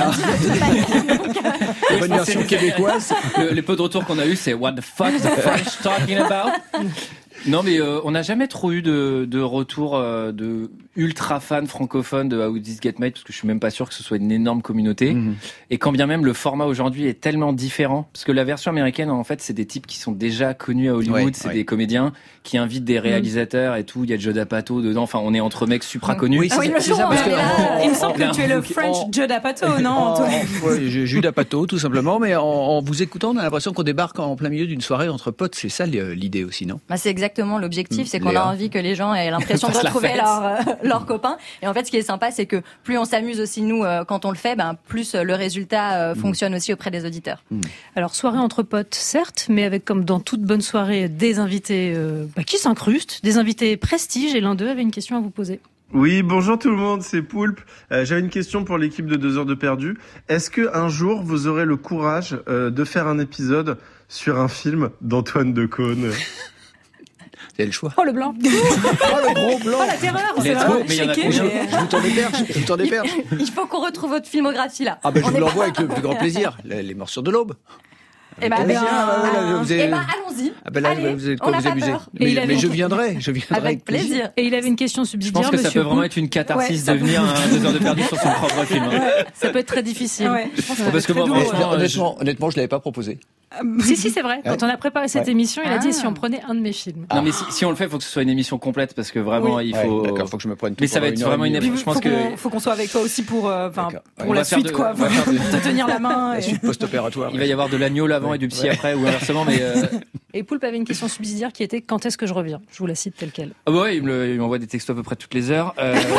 bonne version québécoise. Les peu de retours qu'on a eu, c'est What the fuck is the French talking about? Non, mais on n'a jamais trop eu de retour de ultra fans francophones de How Did This Get Made, parce que je suis même pas sûr que ce soit une énorme communauté. Et quand bien même le format aujourd'hui est tellement différent, parce que la version américaine, en fait, c'est des types qui sont déjà connus à Hollywood, des comédiens qui invitent des réalisateurs et tout. Il y a Judd Apatow dedans. Enfin, on est entre mecs supra connus. Oui, c'est ça. Parce que il me semble que tu es le French Judd Apatow, non, Antoine? Judd Apatow, tout simplement. Mais en vous écoutant, on a l'impression qu'on débarque en plein milieu d'une soirée entre potes. C'est ça l'idée aussi, non? C'est exactement l'objectif, c'est qu'on a envie que les gens aient l'impression de retrouver leurs copains. Et en fait, ce qui est sympa, c'est que plus on s'amuse aussi nous quand on le fait, plus le résultat fonctionne aussi auprès des auditeurs. Alors soirée entre potes, certes, mais avec comme dans toute bonne soirée des invités qui s'incrustent, des invités prestige, et l'un d'eux avait une question à vous poser. Oui, bonjour tout le monde, c'est Poulpe. J'avais une question pour l'équipe de 2 heures de perdu. Est-ce que un jour vous aurez le courage de faire un épisode sur un film d'Antoine Decaune? C'est le choix. Oh le blanc. Oh le gros blanc. Oh la terreur. Je vous tends des perches. Il faut qu'on retrouve votre filmographie là. Je vous l'envoie avec le plus grand plaisir. Les morsures de l'aube. allons-y. Allez, vous êtes quoi, vous abusez. Mais je viendrai. Avec plaisir. Et il avait une question subsidiaire. Je pense que ça peut vraiment être une catharsis de venir 2 heures de perdu sur son propre film. Ça peut être très difficile. Parce que moi, honnêtement, je l'avais pas proposé. Si, c'est vrai. Quand on a préparé cette émission, il a dit si on prenait un de mes films. Non, mais si on le fait, il faut que ce soit une émission complète, parce que vraiment, il faut. D'accord, faut que je me prenne tout. Mais ça va être vraiment une émission. Je pense que. Faut qu'on soit avec toi aussi pour la suite, quoi. Te tenir la main. La suite post-opératoire. Il va y avoir de l'agneau avant et du psy après, ou inversement, mais. Et Poulpe avait une question subsidiaire qui était quand est-ce que je reviens? Je vous la cite telle quelle. Ah ouais, il m'envoie des textos à peu près toutes les heures.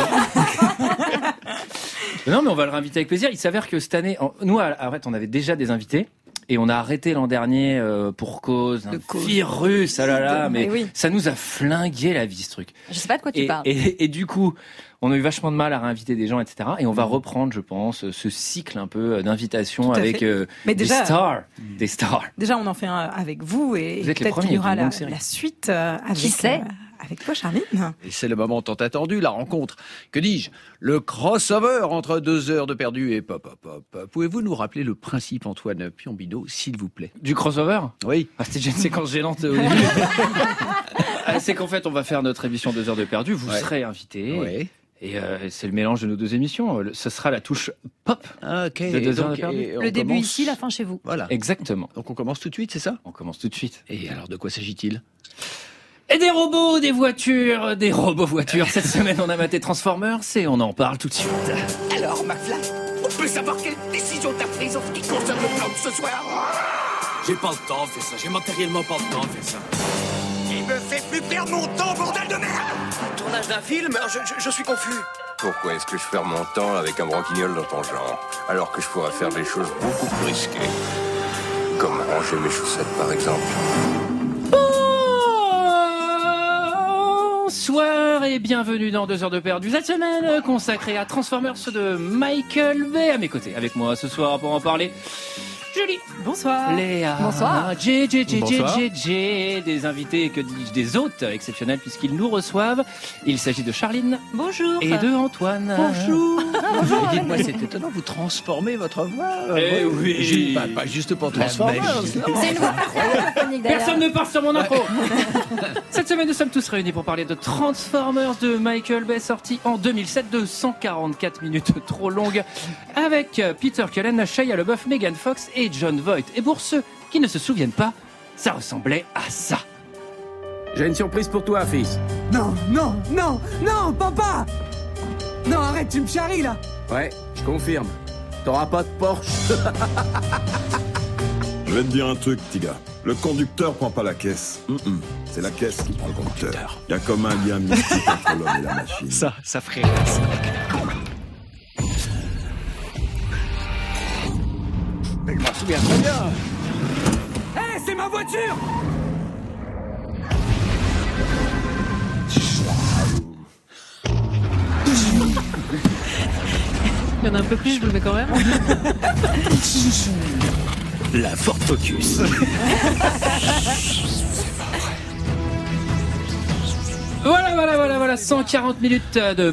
Non, mais on va le réinviter avec plaisir. Il s'avère que cette année, nous, on avait déjà des invités. Et on a arrêté l'an dernier pour cause d'un virus, mais ça nous a flingué la vie, ce truc. Je sais pas de quoi tu parles. Et du coup, on a eu vachement de mal à réinviter des gens, etc. Et on va reprendre, je pense, ce cycle un peu d'invitation avec des stars. Déjà, on en fait un avec vous, et peut-être qu'il y aura la suite avec toi, Charline. Et c'est le moment tant attendu, la rencontre. Que dis-je? Le crossover entre 2 heures de perdu et pop. Pouvez-vous nous rappeler le principe, Antoine Piombino, s'il vous plaît? Du crossover? Oui. C'était déjà une séquence gênante au début. C'est qu'en fait, on va faire notre émission 2 heures de perdu. Vous serez invité. Oui. Et c'est le mélange de nos 2 émissions. Ce sera la touche pop de 2 heures de perdu. Le début ici, la fin chez vous. Voilà. Exactement. Donc on commence tout de suite, c'est ça? On commence tout de suite. Et alors, de quoi s'agit-il? Et des robots, des voitures, des robots-voitures. Cette semaine, on a maté Transformers et on en parle tout de suite. Alors, McFly, on peut savoir quelle décision t'as prise en ce qui concerne le plan de ce soir? J'ai pas le temps de faire ça, j'ai matériellement pas le temps de faire ça. Il me fait plus perdre mon temps, bordel de merde! Tournage d'un film? Je suis confus. Pourquoi est-ce que je perds mon temps avec un branquignol dans ton genre, alors que je pourrais faire des choses beaucoup plus risquées? Comme ranger mes chaussettes, par exemple. Bonsoir et bienvenue dans 2 heures de perdu. Cette semaine consacrée à Transformers de Michael Bay. À mes côtés, avec moi ce soir pour en parler, Julie. Bonsoir. Léa. Bonsoir. JJJJJ. Des invités, que dis-je, des hôtes exceptionnels puisqu'ils nous reçoivent. Il s'agit de Charline. Bonjour. Et de Antoine. Bonjour. Bonjour. Dites-moi, c'est étonnant, vous transformez votre voix. Eh oui. Pas juste pour Transformers. C'est une voix radiophonique d'ailleurs. Personne ne part sur mon intro. Cette semaine, nous sommes tous réunis pour parler de Transformers de Michael Bay, sorti en 2007, de 144 minutes trop longues, avec Peter Cullen, Shia LaBeouf, Megan Fox et John Voight. Et pour ceux qui ne se souviennent pas, ça ressemblait à ça. J'ai une surprise pour toi, fils. Non, papa! Non, arrête, tu me charries là! Ouais, je confirme. T'auras pas de Porsche. Je vais te dire un truc, petit gars. Le conducteur prend pas la caisse. C'est la caisse qui prend le conducteur. Il y a comme un lien mystique entre l'homme et la machine. Ça ferait ça. Mais je m'en souviens très bien. Hé, c'est ma voiture! Il y en a un peu plus, je vous le mets quand même. La Ford Focus. Voilà, 140 minutes de...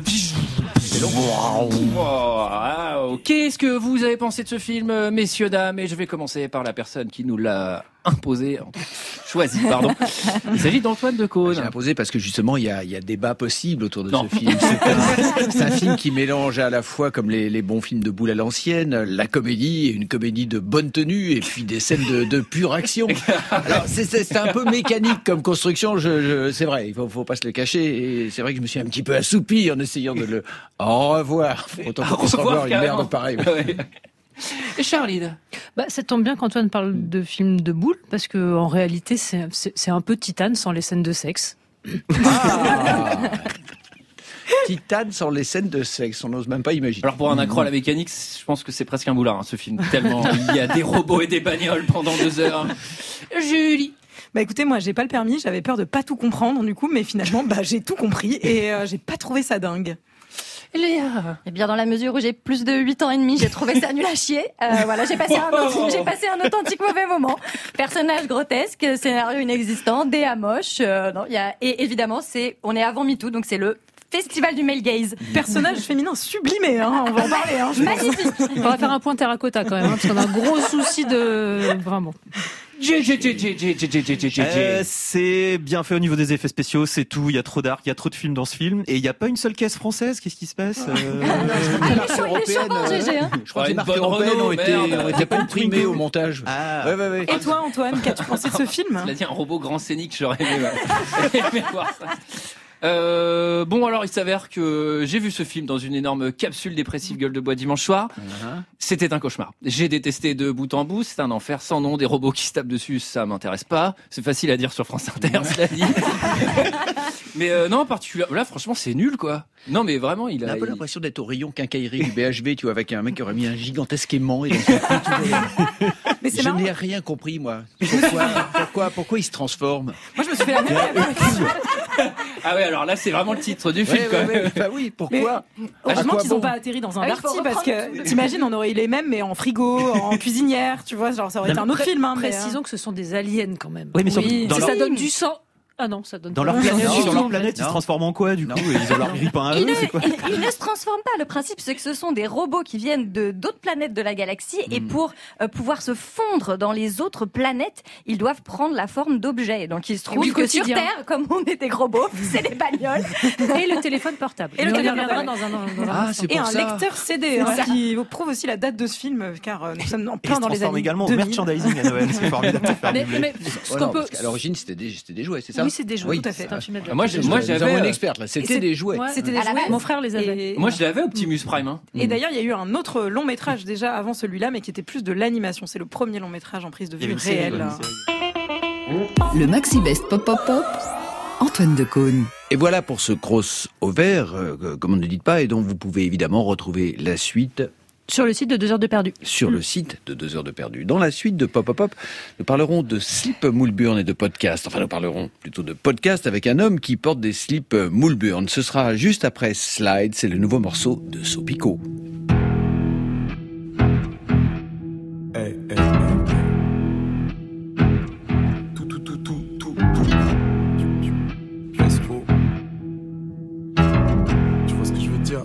Wow. Qu'est-ce que vous avez pensé de ce film, messieurs, dames? Et je vais commencer par la personne qui nous l'a choisi. Il s'agit d'Antoine Decaune. J'ai imposé parce que justement il y a débat possible autour de ce film. C'est un film qui mélange à la fois, comme les bons films de boule à l'ancienne, la comédie, et une comédie de bonne tenue, et puis des scènes de pure action. Alors c'est un peu mécanique comme construction, c'est vrai, il faut pas se le cacher, et c'est vrai que je me suis un petit peu assoupi en essayant de le revoir. Autant qu'on puisse revoir une merde pareille. Ouais. Et Charline? Ça tombe bien qu'Antoine parle de films de boules, parce que en réalité, c'est un peu Titane sans les scènes de sexe. Titane sans les scènes de sexe, on n'ose même pas imaginer. Alors pour un accro à la mécanique, je pense que c'est presque un boulard, ce film, tellement il y a des robots et des bagnoles pendant 2 heures. Julie? Écoutez, moi j'ai pas le permis, j'avais peur de pas tout comprendre du coup, mais finalement j'ai tout compris et j'ai pas trouvé ça dingue. Léa? Eh bien, dans la mesure où j'ai plus de 8 ans et demi, j'ai trouvé ça nul à chier. Voilà, j'ai passé un authentique mauvais moment. Personnage grotesque, scénario inexistant, DA moche. Et évidemment, on est avant MeToo, donc c'est le festival du male gaze. Personnage féminin sublimé, on va en parler. Magnifique. On va faire un point terracotta quand même, parce qu'on a un gros souci de... Vraiment. C'est bien fait au niveau des effets spéciaux, c'est tout. Il y a trop d'arc, il y a trop de films dans ce film, et il n'y a pas une seule caisse française. Qu'est-ce qui se passe? Je crois que les marques européennes ont été pas imprimées au montage. Ouais. Et toi, Antoine, qu'as-tu pensé de ce film? Il a dit un robot grand scénique, j'aurais aimé voir ça. Alors il s'avère que j'ai vu ce film dans une énorme capsule dépressive gueule de bois dimanche soir. C'était un cauchemar. J'ai détesté de bout en bout. C'est un enfer sans nom. Des robots qui se tapent dessus, ça m'intéresse pas. C'est facile à dire sur France Inter, cela dit. Mais non, en particulier, là franchement c'est nul quoi. Non mais vraiment il a un peu l'impression d'être au rayon quincaillerie du BHV, tu vois, avec un mec qui aurait mis un gigantesque aimant. Et mais c'est je n'ai rien compris moi. Pourquoi il se transforme? Moi je me suis fait la même réflexion. Ah ouais, alors là c'est vraiment le titre du film. Oui, pourquoi? Heureusement qu'ils n'ont pas atterri dans un Darty, parce que t'imagines, on aurait eu les mêmes mais en frigo, en cuisinière, tu vois, genre ça aurait été un autre film. Précisons que ce sont des aliens quand même. Oui, mais ça donne du sang. Ah non, ça donne dans leur planète, sur leur planète, ils se transforment en quoi du coup? Ils ont leur grippin à eux, c'est quoi? Ils ne se transforment pas. Le principe, c'est que ce sont des robots qui viennent d'autres planètes de la galaxie et pour pouvoir se fondre dans les autres planètes, ils doivent prendre la forme d'objets. Donc il se trouve que sur Terre, comme on est des gros robots, c'est des bagnoles et le téléphone portable. Et le téléphone portable et un lecteur CD, ce qui prouve aussi la date de ce film, car nous sommes en plein dans les années 2000. Également au merchandising à Noël, c'est formidable. À l'origine, c'était des jouets, c'est ça? c'est des jouets, tout à fait. Moi, j'avais une experte là. C'était des jouets. Ouais, c'était des jouets. Mon frère les avait. Moi, je l'avais Optimus Prime. Hein. Et d'ailleurs, il y a eu un autre long métrage déjà avant celui-là, mais qui était plus de l'animation. C'est le premier long métrage en prise de vue réelle. Le Maxi Best Pop Pop Pop, Antoine Decaune. Et voilà pour ce crossover, comme on ne dit pas, et dont vous pouvez évidemment retrouver la suite sur le site de 2 heures de perdu. Sur le site de 2 heures de perdu. Dans la suite de Pop Pop Pop, nous parlerons de slip Moulburn et de podcast. Enfin, nous parlerons plutôt de podcast avec un homme qui porte des slips Moulburn. Ce sera juste après Slide, c'est le nouveau morceau de Sopico. Hey, hey, hey. Tu vois ce que je veux dire?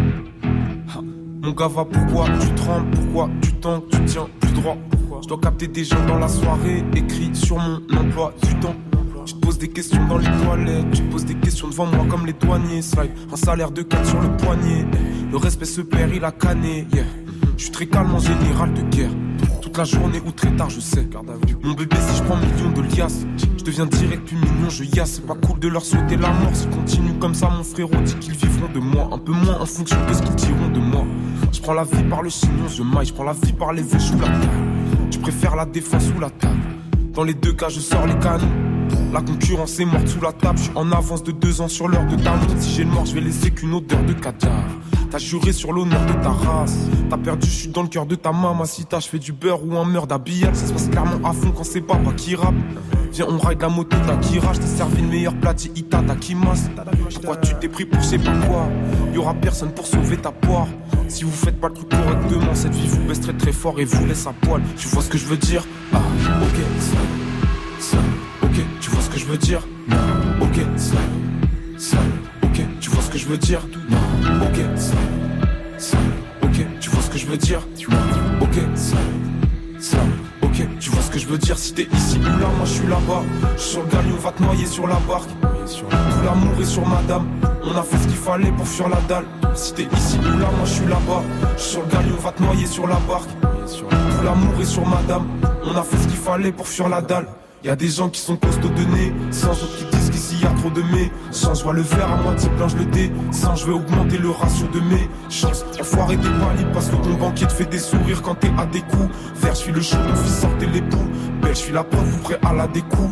Mon gars va, pourquoi tu trembles, pourquoi tu tanques, tu tiens plus droit. Je dois capter des gens dans la soirée, écrit sur mon emploi du temps. Tu te poses des questions dans les toilettes, tu te poses des questions devant moi comme les douaniers. Slide, un salaire de 4 sur le poignet. Le respect se perd, il a canné. Yeah. Je suis très calme en général de guerre. Toute la journée ou très tard, je sais. Mon bébé, si je prends millions de liasses, je deviens direct plus mignon, je yasse. C'est pas cool de leur souhaiter la mort. S'ils continuent comme ça, mon frérot dit qu'ils vivront de moi. Un peu moins en fonction de ce qu'ils diront de moi. Je prends la vie par le chignon, je maille. Je prends la vie par les échos, la table. Je préfère la défense ou la table. Dans les deux cas, je sors les canons. La concurrence est morte sous la table. Je suis en avance de 2 ans sur l'heure de ta montre. Si j'ai le mort, je vais laisser qu'une odeur de cadavre. T'as juré sur l'honneur de ta race. T'as perdu, je suis dans le cœur de ta mamacita. Je fais du beurre ou un meurtre d'habillage. Ça se passe clairement à fond quand c'est papa qui rappe. Viens, on ride la moto d'Akira. Je t'ai servi le meilleur plat Ita Takimas. Pourquoi tu t'es pris pour je sais pas quoi? Y'aura personne pour sauver ta poire. Si vous faites pas le truc correctement, cette vie vous baisse très très fort et vous laisse à poil. Tu vois ce que je veux dire? Ah, ok, ça, ok, tu vois ce que je veux dire? Non, ok, ça, ok, tu vois ce que je veux dire? Non, ok, ça, ok, tu vois ce que je veux dire? Non, ok, ça, ok, tu vois ce que je veux dire? Si t'es ici ou là, moi je suis là-bas. Je suis sur le galion, va te noyer sur la barque. Tout l'amour est sur madame. On a fait ce qu'il fallait pour fuir la dalle. Si t'es ici ou là, moi je suis là-bas. Je suis sur le galion, va te noyer sur la barque. Tout l'amour est sur madame. On a fait ce qu'il fallait pour fuir la dalle. Y'a des gens qui sont costauds de nez, sans autres qui disent qu'ici y'a trop de mets. Sans je vois le verre à moitié plein, je le dé. Sans je vais augmenter le ratio de mes chances. Enfoiré t'es pas libre parce que ton banquier te fait des sourires quand t'es à des coups. Vert, je suis le chaud, mon fils sortez les poules. Belle, je suis la preuve, vous prêt à la découper.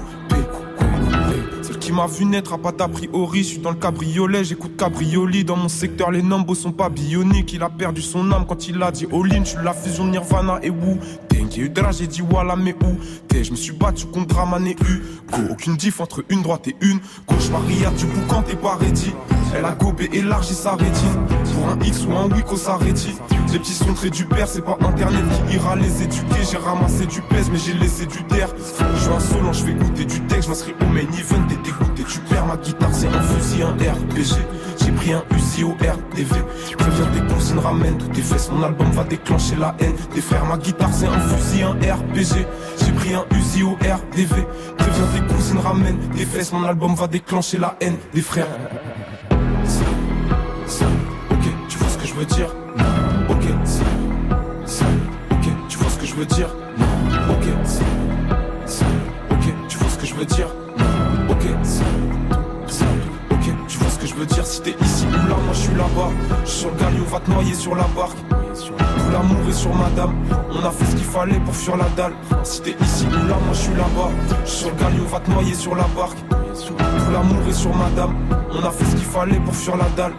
Celle qui m'a vu naître a pas d'a priori. Je suis dans le cabriolet, j'écoute Cabrioli. Dans mon secteur, les nombres sont pas bioniques. Il a perdu son âme quand il a dit all-in. Je suis la fusion Nirvana et Wu. J'ai eu de là, j'ai dit voilà, mais où t'es? Je me suis battu contre Draman et Hugo. Aucune diff entre une droite et une gauche. Maria du boucan, t'es pas ready. Elle a gobé, élargi sa rétine. Pour un X ou un Wiko, ça rédit. Les petits sont très du père, c'est pas internet qui ira les éduquer. J'ai ramassé du pèse, mais j'ai laissé du terre. Je suis insolent, je fais goûter du texte. Je m'inscris au main event, t'es dégoûté. Tu perds ma guitare, c'est un fusil, un RPG. J'ai pris un Uzi au RDV. Préviens tes cousines, ramène toutes tes fesses. Mon album va déclencher la haine des frères. Ma guitare, c'est un fusil, un RPG. J'ai pris un Uzi au RDV. Préviens tes cousines, ramène tes fesses. Mon album va déclencher la haine des frères. Ça, ok, tu vois ce que je veux dire? Non, ok, ça, ok, tu vois ce que je veux dire? Non, ok, ça, ok, tu vois ce que je veux dire? Non, ok, ça, ok, tu vois ce que je veux dire? Si t'es ici ou là, moi je suis là-bas. Je suis sur le galion, va te noyer sur la barque. Tout l'amour est sur madame. On a fait ce qu'il fallait pour fuir la dalle. Si t'es ici ou là, moi je suis là-bas. Je suis sur le galion, va te noyer sur la barque. Tout l'amour est sur madame. On a fait ce qu'il fallait pour fuir la dalle.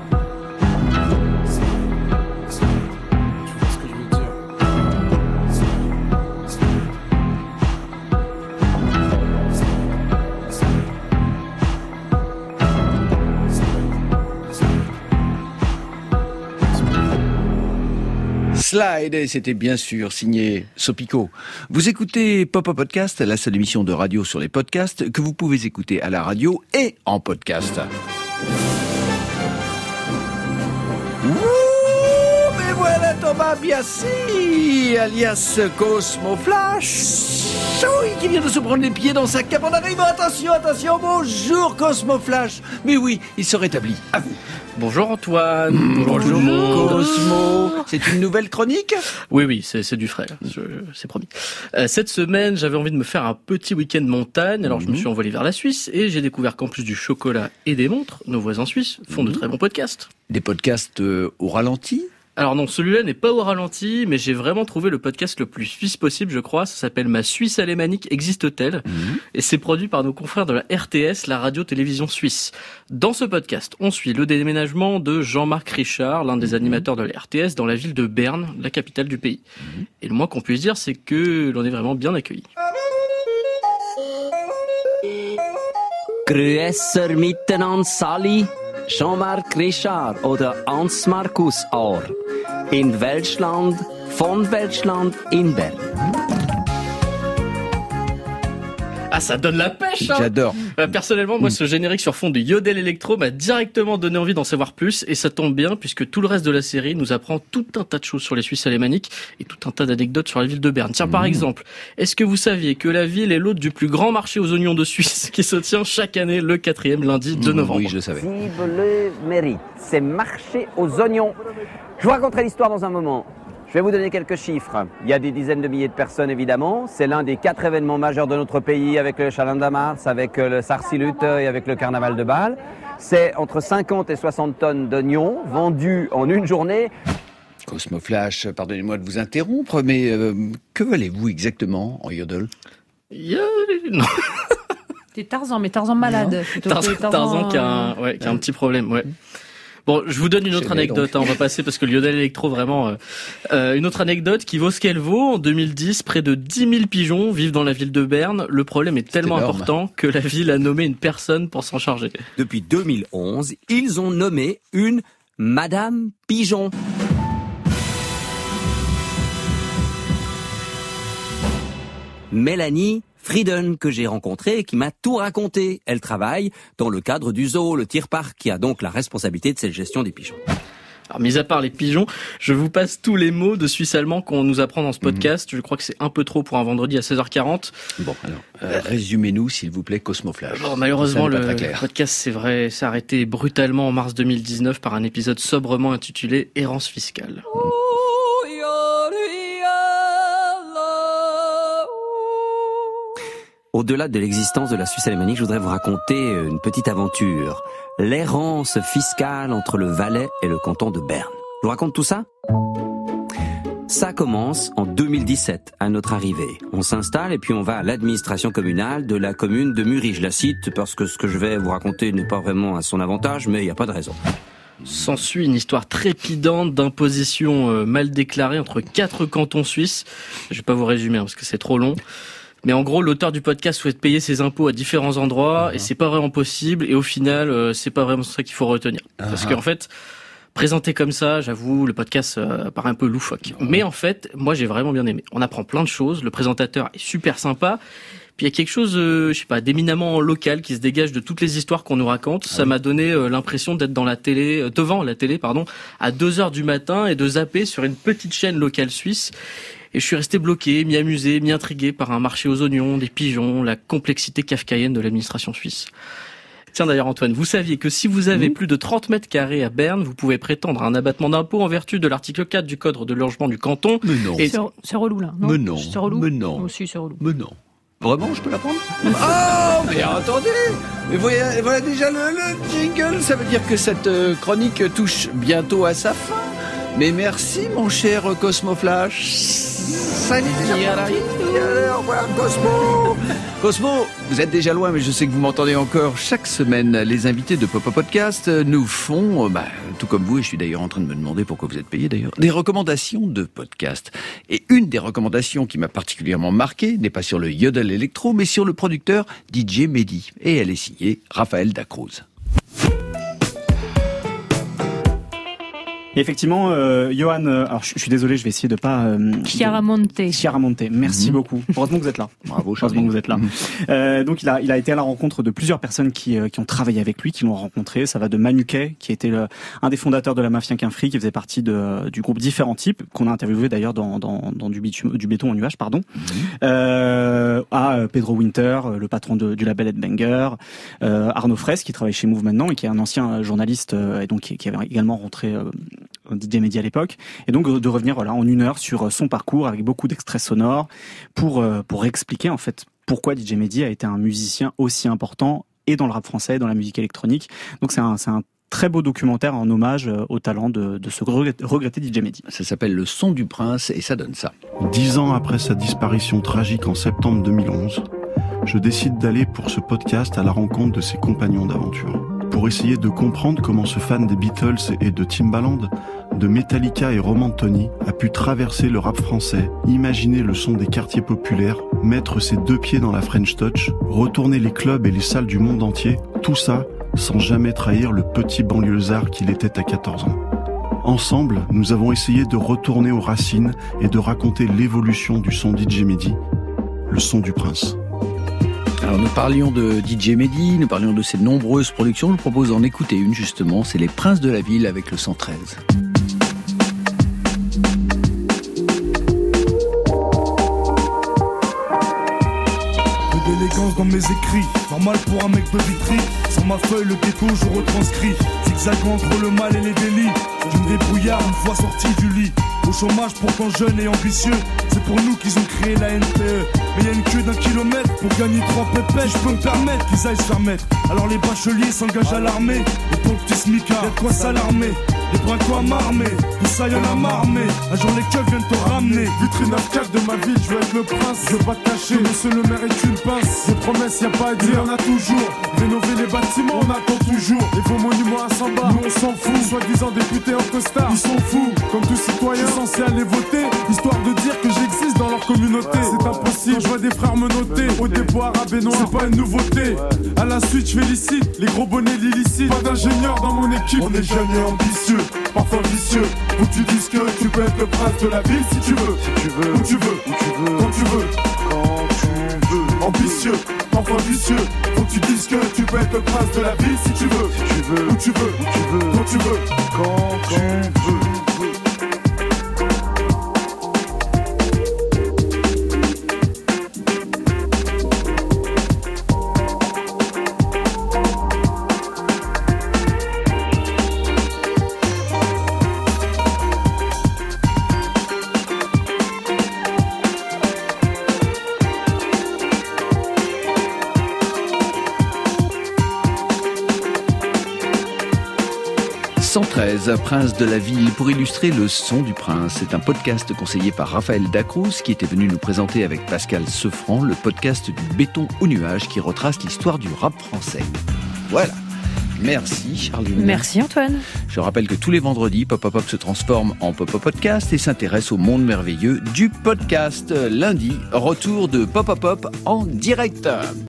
Slide, et c'était bien sûr signé Sopico. Vous écoutez Pop Up Podcast, la seule émission de radio sur les podcasts que vous pouvez écouter à la radio et en podcast. Ouh, mais ouais, Yodel Thomas Biassi, alias Cosmo Flash. Oui, qui vient de se prendre les pieds dans sa cape en arrivant. Attention, attention, bonjour Cosmo Flash. Mais oui, il se rétablit. À vous. Bonjour Antoine. Bonjour Cosmo. C'est une nouvelle chronique ? Oui, c'est du frais, c'est promis. Cette semaine, j'avais envie de me faire un petit week-end montagne, alors je me suis envolé vers la Suisse et j'ai découvert qu'en plus du chocolat et des montres, nos voisins suisses font de très bons podcasts. Des podcasts au ralenti ? Alors non, celui-là n'est pas au ralenti, mais j'ai vraiment trouvé le podcast le plus suisse possible, je crois. Ça s'appelle Ma Suisse alémanique existe-t-elle ? Et c'est produit par nos confrères de la RTS, la radio-télévision suisse. Dans ce podcast, on suit le déménagement de Jean-Marc Richard, l'un des animateurs de la RTS, dans la ville de Berne, la capitale du pays. Et le moins qu'on puisse dire, c'est que l'on est vraiment bien accueillis. Grüßer miteinander, Sally. Jean-Marc Richard oder Hans Markus Ahr. In Welschland, von Welschland, in Bern. Ah, ça donne la pêche, hein. J'adore. Personnellement, moi, ce générique sur fond de Yodel Electro m'a directement donné envie d'en savoir plus, et ça tombe bien, puisque tout le reste de la série nous apprend tout un tas de choses sur les Suisses alémaniques, et tout un tas d'anecdotes sur la ville de Berne. Tiens, par exemple, est-ce que vous saviez que la ville est l'hôte du plus grand marché aux oignons de Suisse, qui se tient chaque année le 4e lundi de novembre? Oui, je le savais. Le mérite, c'est marché aux oignons. Je vous raconterai l'histoire dans un moment. Je vais vous donner quelques chiffres. Il y a des dizaines de milliers de personnes, évidemment. C'est l'un des 4 événements majeurs de notre pays, avec le Chalandamars, avec le Sarsilut et avec le carnaval de Bâle. C'est entre 50 et 60 tonnes d'oignons vendus en une journée. Cosmo Flash, pardonnez-moi de vous interrompre, mais que valez-vous exactement en yodel ? Non. T'es Tarzan, mais Tarzan malade. Tarzan qui a un petit problème, ouais. Bon, je vous donne une autre anecdote, on va passer parce que le Yodel Electro, vraiment, une autre anecdote qui vaut ce qu'elle vaut. En 2010, près de 10 000 pigeons vivent dans la ville de Berne. Le problème est tellement important que la ville a nommé une personne pour s'en charger. Depuis 2011, ils ont nommé une Madame Pigeon. Mélanie Frieden, que j'ai rencontrée et qui m'a tout raconté. Elle travaille dans le cadre du zoo, le Tierpark, qui a donc la responsabilité de cette gestion des pigeons. Alors, mis à part les pigeons, je vous passe tous les mots de suisse allemand qu'on nous apprend dans ce podcast. Je crois que c'est un peu trop pour un vendredi à 16h40. Bon, alors, résumez-nous, s'il vous plaît, Cosmo Flash. Bon, malheureusement, le podcast, c'est vrai, s'est arrêté brutalement en mars 2019 par un épisode sobrement intitulé « Errance fiscale ». Au-delà de l'existence de la Suisse alémanique, je voudrais vous raconter une petite aventure. L'errance fiscale entre le Valais et le canton de Berne. Je vous raconte tout ça ? Ça commence en 2017, à notre arrivée. On s'installe et puis on va à l'administration communale de la commune de Muri. Je la cite parce que ce que je vais vous raconter n'est pas vraiment à son avantage, mais il n'y a pas de raison. S'ensuit une histoire trépidante d'imposition mal déclarée entre 4 cantons suisses. Je vais pas vous résumer parce que c'est trop long. Mais en gros, l'auteur du podcast souhaite payer ses impôts à différents endroits et c'est pas vraiment possible. Et au final, c'est pas vraiment ça qu'il faut retenir. Parce qu'en fait, présenté comme ça, j'avoue, le podcast paraît un peu loufoque. Mais en fait, moi, j'ai vraiment bien aimé. On apprend plein de choses. Le présentateur est super sympa. Puis il y a quelque chose, d'éminemment local qui se dégage de toutes les histoires qu'on nous raconte. Ça m'a donné l'impression d'être devant la télé, à 2h du matin et de zapper sur une petite chaîne locale suisse. Et je suis resté bloqué, mi-amusé, mi-intrigué par un marché aux oignons, des pigeons, la complexité kafkaïenne de l'administration suisse. Tiens d'ailleurs Antoine, vous saviez que si vous avez plus de 30 mètres carrés à Berne, vous pouvez prétendre à un abattement d'impôt en vertu de l'article 4 du Code de logement du canton. Mais non. Et c'est relou là, non? Mais non. C'est relou? Mais non. Moi aussi c'est relou. Mais non. Vraiment, je peux la prendre? Oh, mais attendez! Mais voilà déjà le jingle, ça veut dire que cette chronique touche bientôt à sa fin. Mais merci mon cher Cosmo Flash. Salut déjà parti. Au revoir Cosmo. Cosmo, vous êtes déjà loin mais je sais que vous m'entendez encore. Chaque semaine, les invités de Pop-Up Podcast nous font, tout comme vous, et je suis d'ailleurs en train de me demander pourquoi vous êtes payé d'ailleurs, des recommandations de podcast. Et une des recommandations qui m'a particulièrement marqué n'est pas sur le Yodel Electro mais sur le producteur DJ Mehdi. Et elle est signée Raphaël Dacruz. Et effectivement, Johan, alors je suis désolé, je vais essayer de pas... Chiaramonte, merci beaucoup. Heureusement que vous êtes là. Bravo, heureusement que vous êtes là. Donc il a été à la rencontre de plusieurs personnes qui ont travaillé avec lui, qui l'ont rencontré. Ça va de Manu Kay, qui était un des fondateurs de la Mafia Quinfri, qui faisait partie du groupe Différents Types, qu'on a interviewé d'ailleurs dans du béton en nuage, pardon. À Pedro Winter, le patron du label Headbanger, Arnaud Fraisse, qui travaille chez Move maintenant et qui est un ancien journaliste et donc qui avait également rentré DJ Mehdi à l'époque, et donc de revenir en 1 heure sur son parcours avec beaucoup d'extraits sonores pour expliquer en fait pourquoi DJ Mehdi a été un musicien aussi important et dans le rap français et dans la musique électronique. Donc c'est un très beau documentaire en hommage au talent de ce regretté DJ Mehdi. Ça s'appelle Le Son du Prince et ça donne ça. 10 ans après sa disparition tragique en septembre 2011, je décide d'aller pour ce podcast à la rencontre de ses compagnons d'aventure. Pour essayer de comprendre comment ce fan des Beatles et de Timbaland, de Metallica et Roman Tony a pu traverser le rap français, imaginer le son des quartiers populaires, mettre ses 2 pieds dans la French Touch, retourner les clubs et les salles du monde entier, tout ça sans jamais trahir le petit banlieusard qu'il était à 14 ans. Ensemble, nous avons essayé de retourner aux racines et de raconter l'évolution du son DJ Mehdi, le son du prince. Alors nous parlions de DJ Mehdi, nous parlions de ses nombreuses productions, je vous propose d'en écouter une justement, c'est Les Princes de la Ville avec le 113. D'élégance dans mes écrits, normal pour un mec de Vitry. Sur ma feuille, le ghetto, je retranscris. Zigzagant entre le mal et les délits. D'une débrouillard une fois sorti du lit. Au chômage pourtant jeune et ambitieux. C'est pour nous qu'ils ont créé la NPE. Mais y a une queue d'1 kilomètre pour gagner 3 pépettes. Je peux me permettre qu'ils aillent se faire mettre. Alors les bacheliers s'engagent à l'armée. Et pour le petit smicard, y'a de quoi s'alarmer. Les brinquois m'armer, tout ça y'en a marre, mais un jour les keufs viennent te ramener. Vitrine 9-4 de ma ville, je veux être le prince. Je veux pas te cacher, monsieur le maire est une pince. Des promesses y'a pas à dire, y'en a toujours. Rénover les bâtiments, on attend toujours. Les beaux monuments à Samba, nous on s'en fout. Soi-disant députés en costard, ils sont fous. Comme tout citoyen censé aller voter, histoire de dire que j'existe dans leur communauté. C'est impossible, je vois des frères me noter. Au dépôt arabe et noir, c'est pas une nouveauté. À la suite, je félicite les gros bonnets l'illicite. Pas d'ingénieur dans mon équipe, on est jeunes et ambitieux. Parfois vicieux, où tu dis que tu peux être le prince de la ville si tu veux. Si tu veux, où tu veux, quand tu veux, ambitieux, parfois vicieux, où tu dis que tu peux être le prince de la ville si tu veux. Si tu veux, où tu veux, quand tu veux, quand tu veux. Prince de la Ville, pour illustrer le son du prince. C'est un podcast conseillé par Raphaël Dacruz qui était venu nous présenter avec Pascal Sefranc le podcast du béton au nuage qui retrace l'histoire du rap français. Voilà. Merci Charline. Merci Antoine. Je rappelle que tous les vendredis, Pop Pop se transforme en Pop Pop Podcast et s'intéresse au monde merveilleux du podcast. Lundi, retour de Pop Pop en direct.